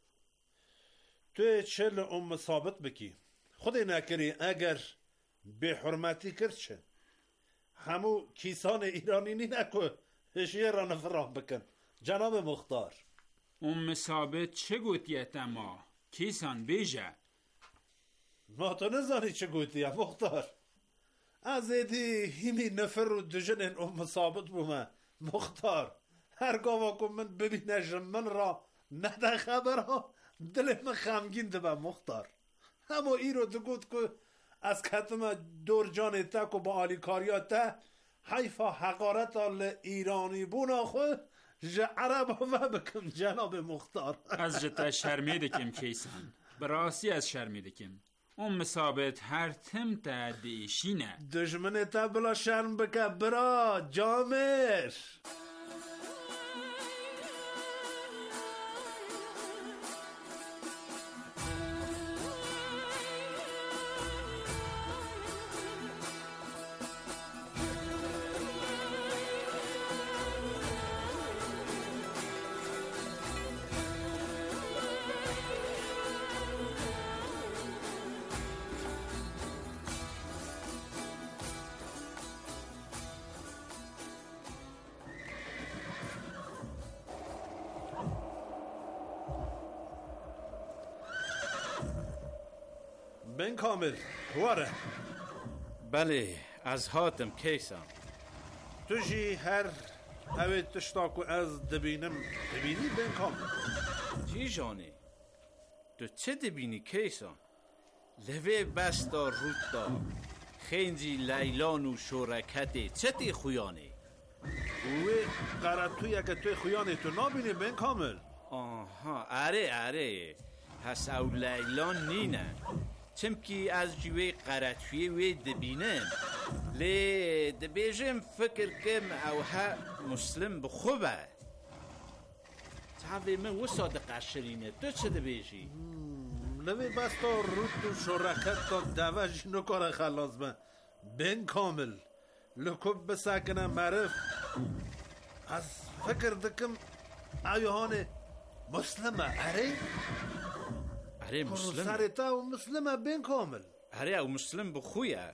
تو چل ام ثابت بکی خودی نکری اگر به حرمتی کرد چه همو کیسان ایرانی نی نکو هشیه را نفرام بکن جناب مختار. ام ثابت چه گوتیه تما کیسان بیجه؟ ما تو نزانی چه گوتیه مختار از ایدی همی نفر رو دجن ام ثابت بومه مختار هرگاه واکن من ببینه من را نده خبر ها دل من خمگین ده به مختار اما ای رو دو گوت که از کتم دور جان تک و با آلی کاریات تا حیفا حقارت آل ایرانی بونا خود جه عرب همه بکم جناب مختار. از جتا شرمیده کم کیسان براسی از شرمیده کم ام ثابت هر تم تا دیشینه دشمن تا بلا شرم بکه برا جامر. بن کامل واره. بله از هاتم کیسان تو جی هر اوی تشتاکو از دبینم دبینی بن کامل چی جانی؟ تو چه دبینی کیسان؟ لوه بستا روتا خینجی لیلان و شورکتی چه تی خویانی؟ اوی قرد توی که توی خویانی تو نابینی بن کامل. آها اره اره هس او لیلان نینه چمکی از جوی قرطفیه وی دبینم لی دبیجم فکر کم او ها مسلم بخوبه تاوی من و صادق عشرینه دو چه ده بیجی؟ نوی بستا رود و شرکت تا دوش نکاره خلاص من بین کامل لکب بساکنه معرف از فکر دکم ایوهانه مسلمه اره؟ اره مسلم؟ سرطه و مسلمه بین کامل اره او مسلم بخویه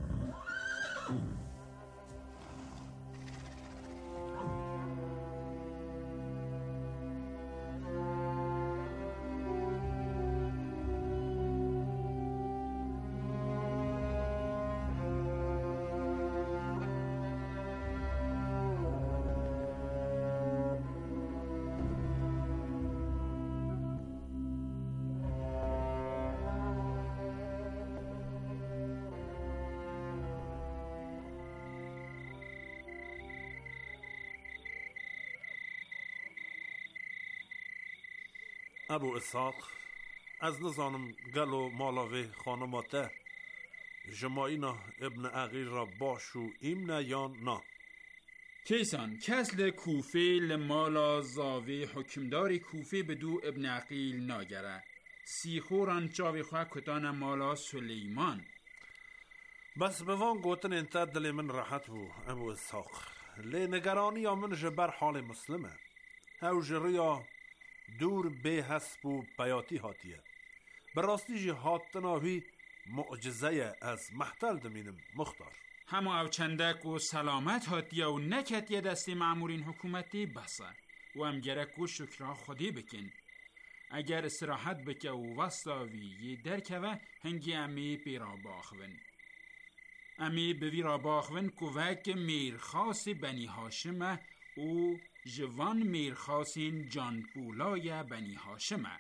ابو اسحاق از نزانم گلو مالاوی خانماته جماعینا ابن عقیل را باشو ایمنه یا نه کیسان کسل کوفه لمالا زاوی حکمداری کوفه بدو ابن عقیل ناگره سیخوران چاوی خواه کتان مالا سلیمان بس بوان گوتن انتا دل من راحت بو ابو اسحاق لی نگرانی یا من جبر حال مسلمه او جریا دور به حسب و بیاتی هاتیه براستی جی هاتناوی معجزه از محتل دمینم مختار همه او چندک و سلامت هاتیه و نکتیه دستی معمورین حکومتی بسه و هم گرک و شکرها خودی بکن اگر استراحت بکه و وستاوی یه درکه و هنگی امی پیرا باخون امی بوی را باخون که وک میرخاص بنی هاشمه و جوان میرخاسین جان پولای بنی هاشمه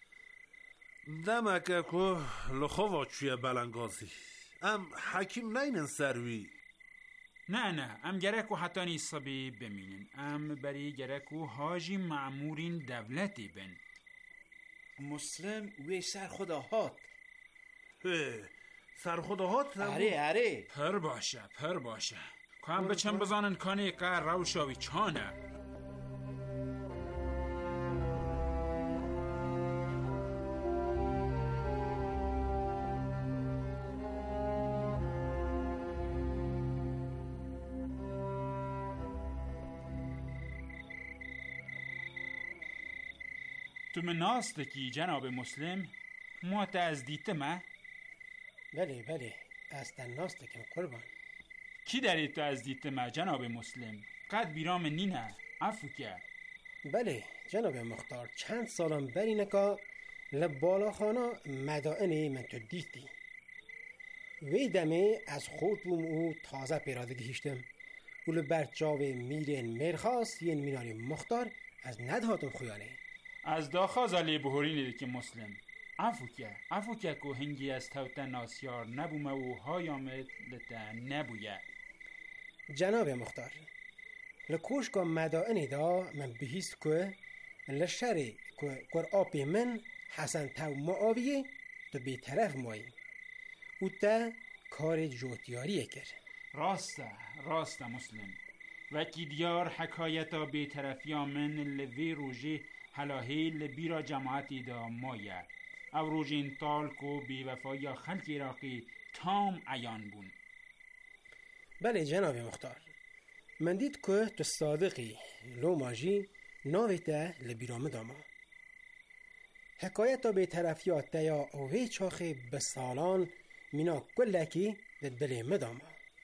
دمکه که لخوا چویه بلنگازی ام حکیم نینن سروی نه نه ام گرک و حتی نیستبی بمینن ام بری گرک و حاجی معمورین دولتی بن مسلم وی سر خدا هات سر خدا هات اره اره پر باشه پر باشه که هم بچن بزانن کانی قر روشاوی چانه تو من ناستکی جناب مسلم موات از دیتمه؟ بله بله از تن ناستکم قربان کی داری تو از دیتمه جناب مسلم؟ قد بیرام نینه عفو که بله جناب مختار چند سالم بری نکا لبالاخانا مدائنی من تو دیتی وی دمه از خود بوم او تازه پیرادگی هیشتم و لبرچاو میرین میرخواست یین میناری مختار از ندهاتم خویانه از داخاز علی بهورینی که مسلم عفو که عفو که که هنگی از توتا ناسیار نبومه و های آمد لتا نبویه جناب مختار لکوش که مدائنی دا من بهیست که لشری که قرآبی من حسن تو معاویه تو بی طرف مایی او تا کار جوتیاریه کرد راسته راسته مسلم وکی دیار حکایتا بی طرفی من لوی روژی حلاهی لبیرا جماعتی دا مایه او روژین تالک و بی وفایا خلق عراقی تام عیان بون بله جناب مختار من دید که تو صادقی لو ماجی ناویتا لبیرام داما حکایتا بی طرفیات تیا اوهی چاخی بسالان مینا کلکی دل مداما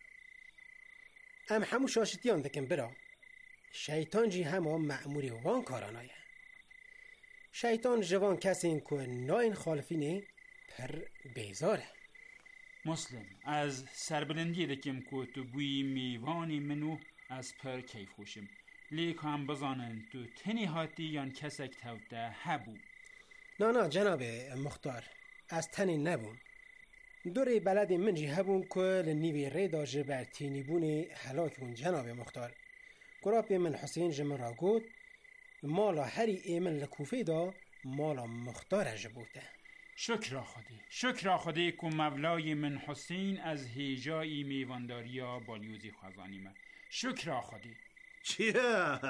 ام همو شاشتیان دکن برا شیطان جی همه معموری وان کارانایه شیطان جوان کسی این که ناین خالفینه پر بیزاره مسلم از سربلندی دکم که تو بوی میوانی منو از پر کیف خوشم لیک هم بزانن تو تنی هاتی یان کسک توته هبو نه نه جناب مختار از تنی نبون دوری بلد من جی هبون که لنیوی ریدا جبر تینی بونی حلاکون جناب مختار قرابی من حسین جمن را گود مالا هری ایمن لکوفه دا مالا مختار جبوته شکر خودی شکر خودی که مولای من حسین از هیجای میوانداریا بالیوزی خوزانی من شکر خودی چیه؟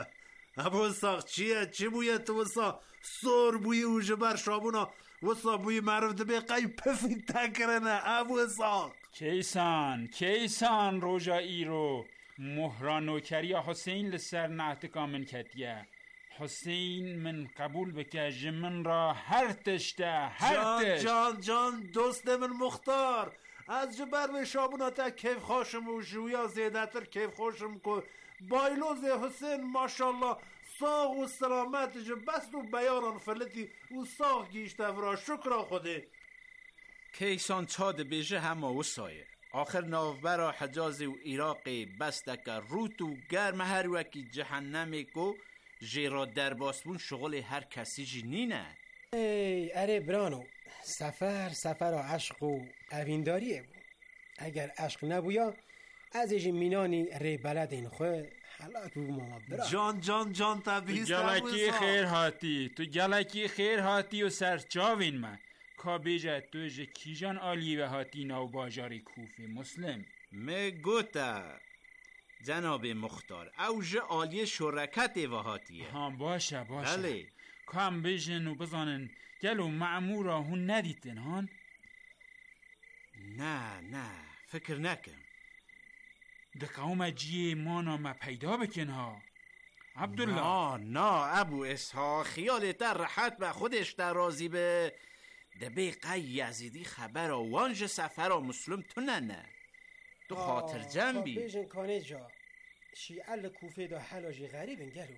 ابو ساق چیه؟ چی بویه تو وسا؟ سور بوی او جبر شابونا وسا بوی معروف دبی قای پفی تکرنه ابو ساق. کیسان کیسان روژا ایرو مهران نوکری حسین لسر نعتکا من کتیه. حسین من قبول بکه جمن را هر تشته هر جان تشت. جان جان دوست من مختار از جبر به شابونا تا کیف خوشم و جویا زیدتر کیف خوشم که بایلوز حسین ماشالله ساق و سلامت جو بست و بیاران فلتی و ساق گیشته ورا شکر خوده. کیسان چاد بیجه همه وسایه آخر نوبرا حجاز و عراق بستک روت و گرم هر وکی جهنمی کو جیرا در باسبون شغل هر کسی جی نینه. ای اره برانو سفر سفر و عشق و اوینداریه بود. اگر عشق نبویا از ایجی مینانی ری بلد این خواه حلاک بو ماما برا. جان جان جان تو تبیست گلکی خیر هاتی تو گلکی خیر هاتی و سرچاوین من کا بیجه تو جه کیجان آلی و هاتی نو باجاری کوفی مسلم. می گوتا جناب مختار اوج عالی شرکت و هاتیه. ها باشه باشه بله. کام بیجن و بزانن گلو معمورا هون ندیدن هان؟ نه نه فکر نکم. ده قوم جیه مانا ما پیدا بکن ها عبدالله. نه نه ابو اسحاق خیال تر راحت به خودش در راضی به دبی قی یزیدی خبر وانج سفر و مسلم تو نه نه تو خاطر جنبی بیجن کانه جا شیعه کوفه دا حلاجی غریبن گلو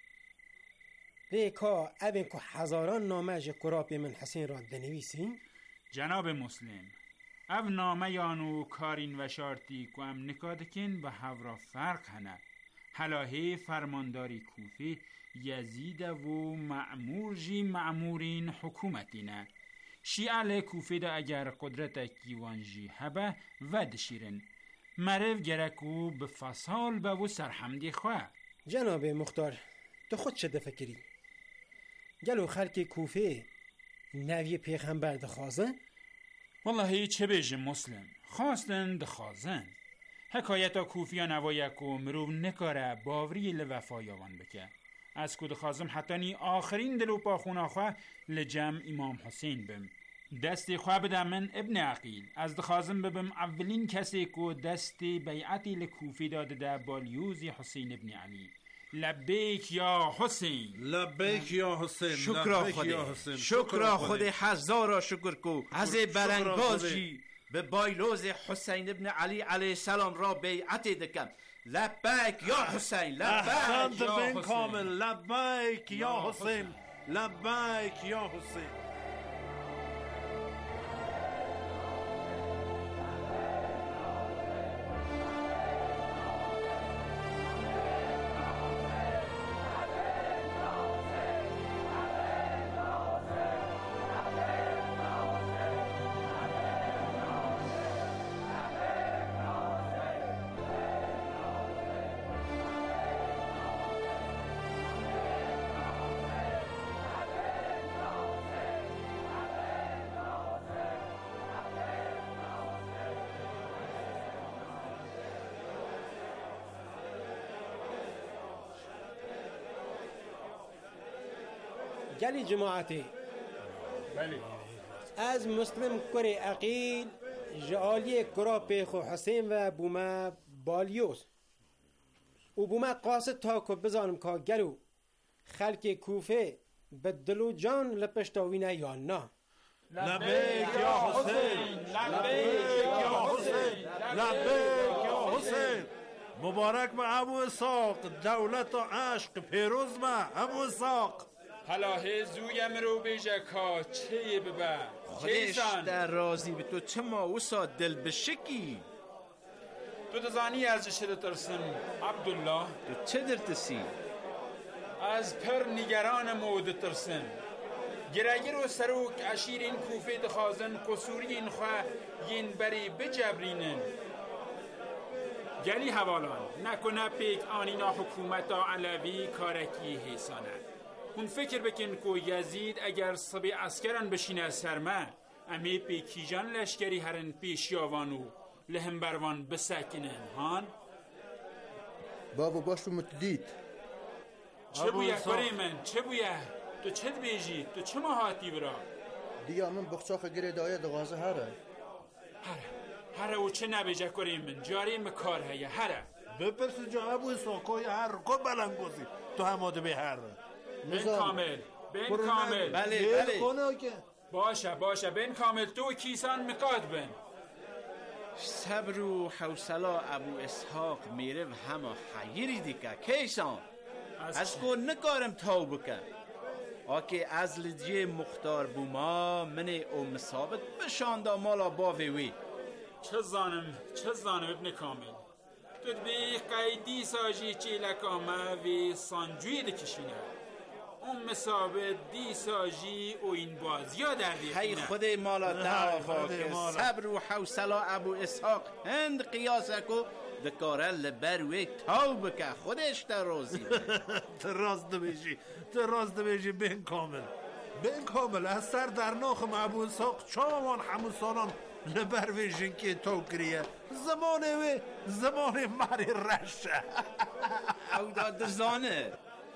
لیکا ابن که هزاران نامه جه قراب من حسین را دنویسین. جناب مسلم او نامه یانو کارین و شارتی که هم نکادکن به هورا فرق هنه حلاهی فرمانداری کوفه یزید و معمور جی معمورین حکومتینه شیعه کوفه دا اگر قدرت کیوانجی هبه و دشیرن مرو گرکو به فصال به و سرحمدی خواه. جناب مختار تو خود چه دفکری؟ گلو خلق کوفه نوی پیغمبر دخوازن؟ والله چه بیجم مسلم خواستن دخوازن حکایتا کوفیان اوایکو مروو نکاره باوری لوفایاوان بکه از کود خازم حتی نی آخرین دلو پا خونا خواه لجم امام حسین بم دستی خواه بدم من ابن عقیل از دخازم ببم اولین کسی که دستی بیعتی لکوفی داده ده بالیوزی حسین ابن علی. لبیک یا حسین لبیک یا حسین شکر خود شکر خود هزارا شکر کو از برنگازی به بایلوز حسین ابن علی علیه السلام را بیعت دکم. لبیک یا حسین لبیک یا حسین کامل لبیک یا حسین لبیک یا حسین. گلی جماعتی بله از مسلم کره عقیل جعالی کرا پیخو حسین و بوما بالیوز و بوما قاصد تا که بزانم که گلو خلق کوفه بدلو جان لپشتاوینه یا نه. لبیک یا حسین لبیک یا حسین لبیک یا حسین. مبارک به ابو اسحاق دولت و عشق پیروز به ابو اسحاق. حلاهه زویم رو بیجه کا چه ببه خودش در رازی به تو چه ماوسا دل بشکی تو دزانی از چه ترسم عبدالله تو چه درتسی از پر نگران مود ترسم گرگیر و سروک عشیر این کوفه دخوازن قصوری این خواه ین بری بجبرینن گلی حوالان نکنه پیک آنینا حکومتا علوی کارکی حیسانه اون فکر بکن که یزید اگر صبی عسکران بشینه سرمه امی پیکیجان لشکری هرن پیشیاوانو لهم بروان بسکنن هان بابا باش رو متدید چه بویه کاری من چه بویه تو چه بیجی تو چه ماهاتی برا دیا من بخشاخ گره دایه دوازه هره هره هره و چه نبیجه کاری من جاری مکار هیه هره بپرس جا ابو ساکای هر کو بلنگوزی تو هماده به هر بین کامل بین کامل بله بله باشه باشه بین کامل تو کیسان مقاد بین صبر و حوصله ابو اسحاق میره و همه حیری دیگه کیسان از کو نکارم تاو بکن آکه از لجه مختار بوما من او مصابت بشانده مالا باوی چه زانم چه زانم ابن کامل تو بی قیدی ساجی چیلکامه و سانجوی دکشینه اون مصابت دی ساجی و این بازی ها در دیخینه هی خود مالا دعوا که صبر و حوصله ابو اسحاق هند قیاسه کو دکاره لبروی تاو بکه خودش در روزی تراز دمیشی تراز دمیشی بین کامل بین کامل از سر در ناخم ابو اسحاق چامان هموسانان لبروی جنکی تاو کریه زمانه وی زمانه ماری رشه او داد زانه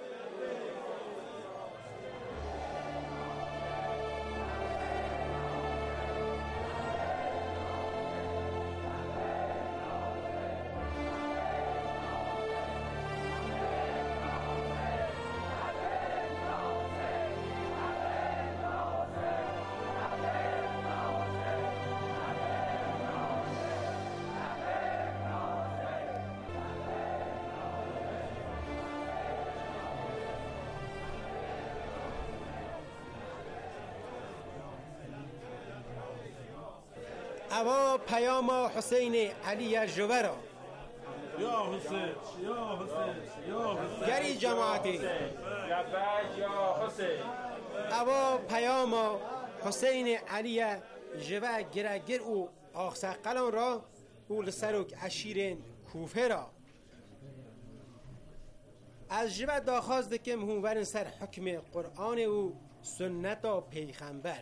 اوا پیام حسین علی جوورا یا حسین یا حسین یا حسین گری جماعتی یا حسین اوا پیام حسین علی جوه گرگر او آخسقلان را او لسروک عشیرین کوفه را از جوه داخواست دکم هونورن سر حکم قرآن او سنت و پیغمبر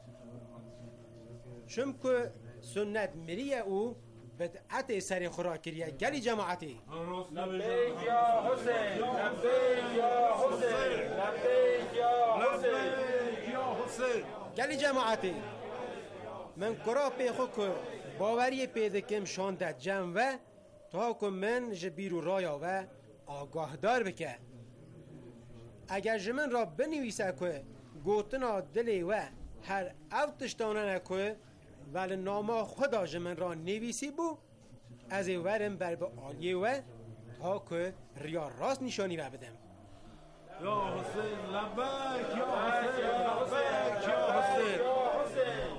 چون که سنت مریه او بدعت سر خوراکریه گلی جماعتی لبیک یا حسین لبیک یا حسین لبیک یا حسین گلی جماعتی من کرا پیخو که باوری پیدکم شانده جمع و تا که من جبیرو رایا و آگاهدار بکه اگر جمن را بنویسه که گوتنا دلی و هر اوتشتانه نکه ولی ناما خدا جمن را نویسی بو از ورم بر به آلیه و تا که ریا راست نشانی را بدم یا حسین لبک یا حسین لبک یا حسین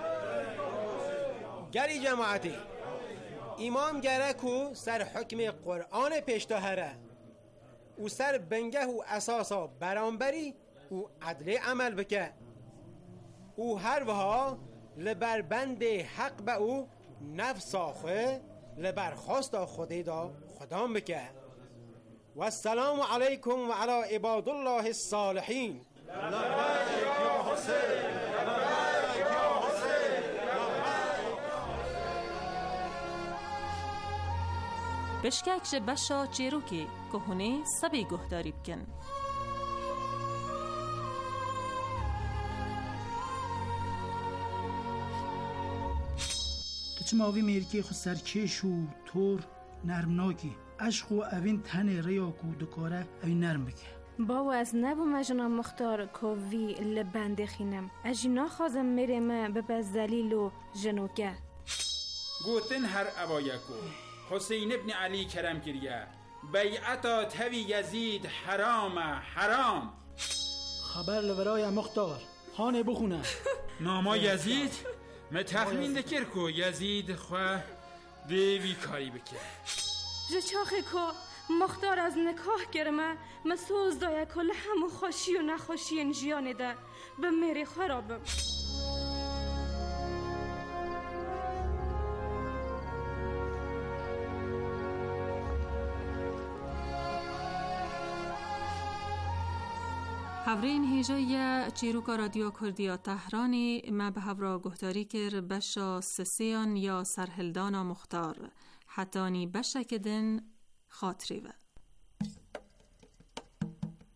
گری جماعتی امام گرکو سر حکم قرآن پیشتاهره او سر بنگه و اساسا برانبری او عدل عمل بکه او هر وها لبر بند حق به او نفس آخه لبر خواست خودی دا خدام بکه و السلام علیکم و علی عباد الله الصالحین لبک یا حسین لبک یا حسین بشککش بشا چیروکی که هونه سبی گهداری بکن چماوی میرکی خو سرکش و تور نرمناکی عشق و اوین تن ریا کو دکاره اوین نرم بکه باو از نبو مجنا مختار کووی لبند خینم اجینا خازم میره ما به زلیل و جنوکه گوتن هر اوایکو حسین ابن علی کرم کریه بیعتا توی یزید حرام حرام خبر لورای مختار خانه بخونه ناما یزید ما تخمین دکر کو یزید خواه دیوی کاری بکر جه چاخه که مختار از نکاح کرمه مسوز دایه کل همو خوشی و نخوشی انجیانه ده به میری خرابم هفرین هیجای چیروکا رادیو کردیا تهرانی ما به هفرا گهداری کر بشا سسیان یا سرهلدانا مختار حتانی بشا کدن خاطری و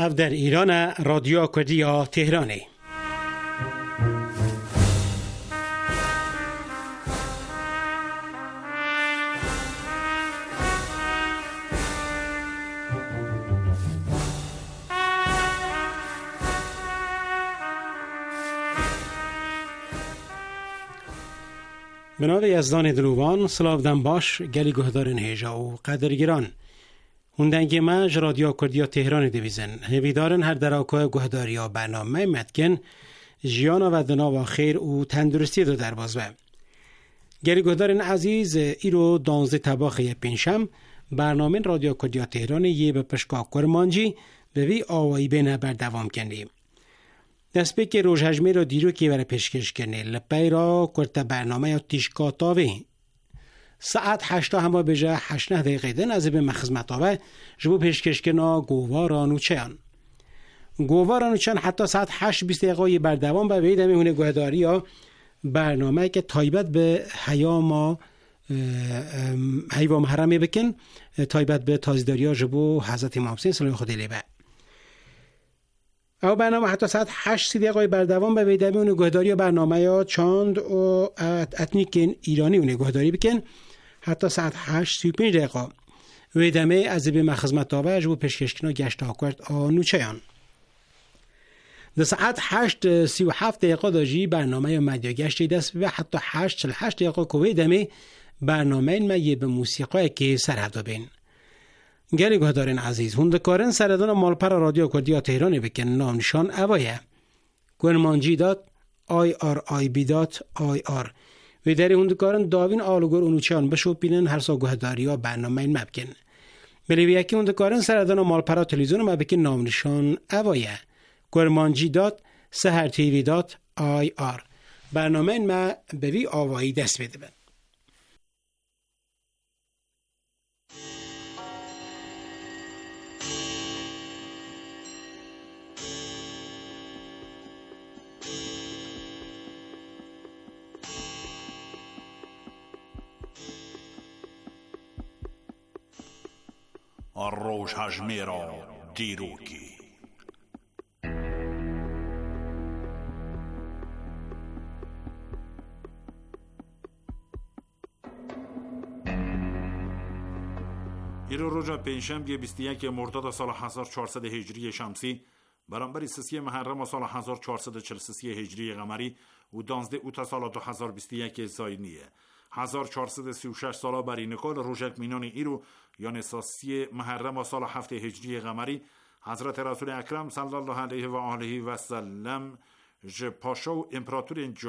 اف در ایران رادیو کردیا تهرانی. بنابه یزدان دروان سلاو دن باش گلی گهدارن هیجا و قدرگیران هندنگی مج رادیو کردیا تهران دویزن هیویدارن هر دراکای گهداریا برنامه متکن جیانا و دنا و خیر و تندرستی دو در بازوه گلی گهدارن عزیز ایرو دانزده تباخی پینشم برنامه رادیو کردیا تهران یه به پشکا کرمانجی به وی آوایی بینه بر دوام کنیم دست به که روز هجمه را دیرو که برای پیشکش کنه لپای را کرت برنامه یا تیشکا تاوی ساعت هشتا همه بجه هشت نه دقیقه دن از به مخزمت آوه جبو پیشکش کنه گوارانو چیان گوارانو چیان حتی ساعت هشت بیست دقیقه بردوام به ویده میهونه گوهداری یا برنامه که تایبت به حیاما حیوام حرمی بکن تایبت به تازیداری ها جبو حضرت امام حسین سلام خود لیبه او برنامه حتی ساعت هشت دقیقه بردوام به ویدمی اون گهداری برنامه یا چاند و اتنیک ایرانی اون گهداری بکن حتی ساعت هشت سی و پنج دقیقه ویدمی از به مخزمت آوه و پیشکشکنا گشت آکورد آنو چیان در ساعت هشت سی و هفت دقیقه داجی برنامه یا مدیا گشتی دست به حتی هشت چل هشت دقیقه که ویدمی برنامه این مگه به موسیقای که سرهفته بین گلی گهدارین عزیز هندکارن سردان مالپر رادیو کردیا تهرانی بکن نام نشان اوایه گرمانجی دات آی آر آی بی دات آی آر و در هندکارن داوین آلوگر اونوچان بشو بینن هر سا گهداری ها برنامه این مبکن بلیوی یکی هندکارن سردان مالپر تلویزیون مبکن نام نشان اوایه گرمانجی دات سهر تیوی دات آی آر برنامه این ما بوی آوایی دست بده بند روش هجمه را دیروکی ایرو روژا پنجشنبه بیست و یک مرداد سال هزار و چهارصد هجری شمسی برابر سیسی محرم سال هزار و چهارصد و چهل و سه هجری قمری و دانزده اوت سال دو هزار و بیست و یک زاینیه هزار و چهارصد و سی و شش سالا بر این کل روژک مینان ایرو یعنی ساسی محرم سال هفت هجری قمری حضرت رسول اکرم صلی الله علیه و آله و سلم ج پاشا و امپراتور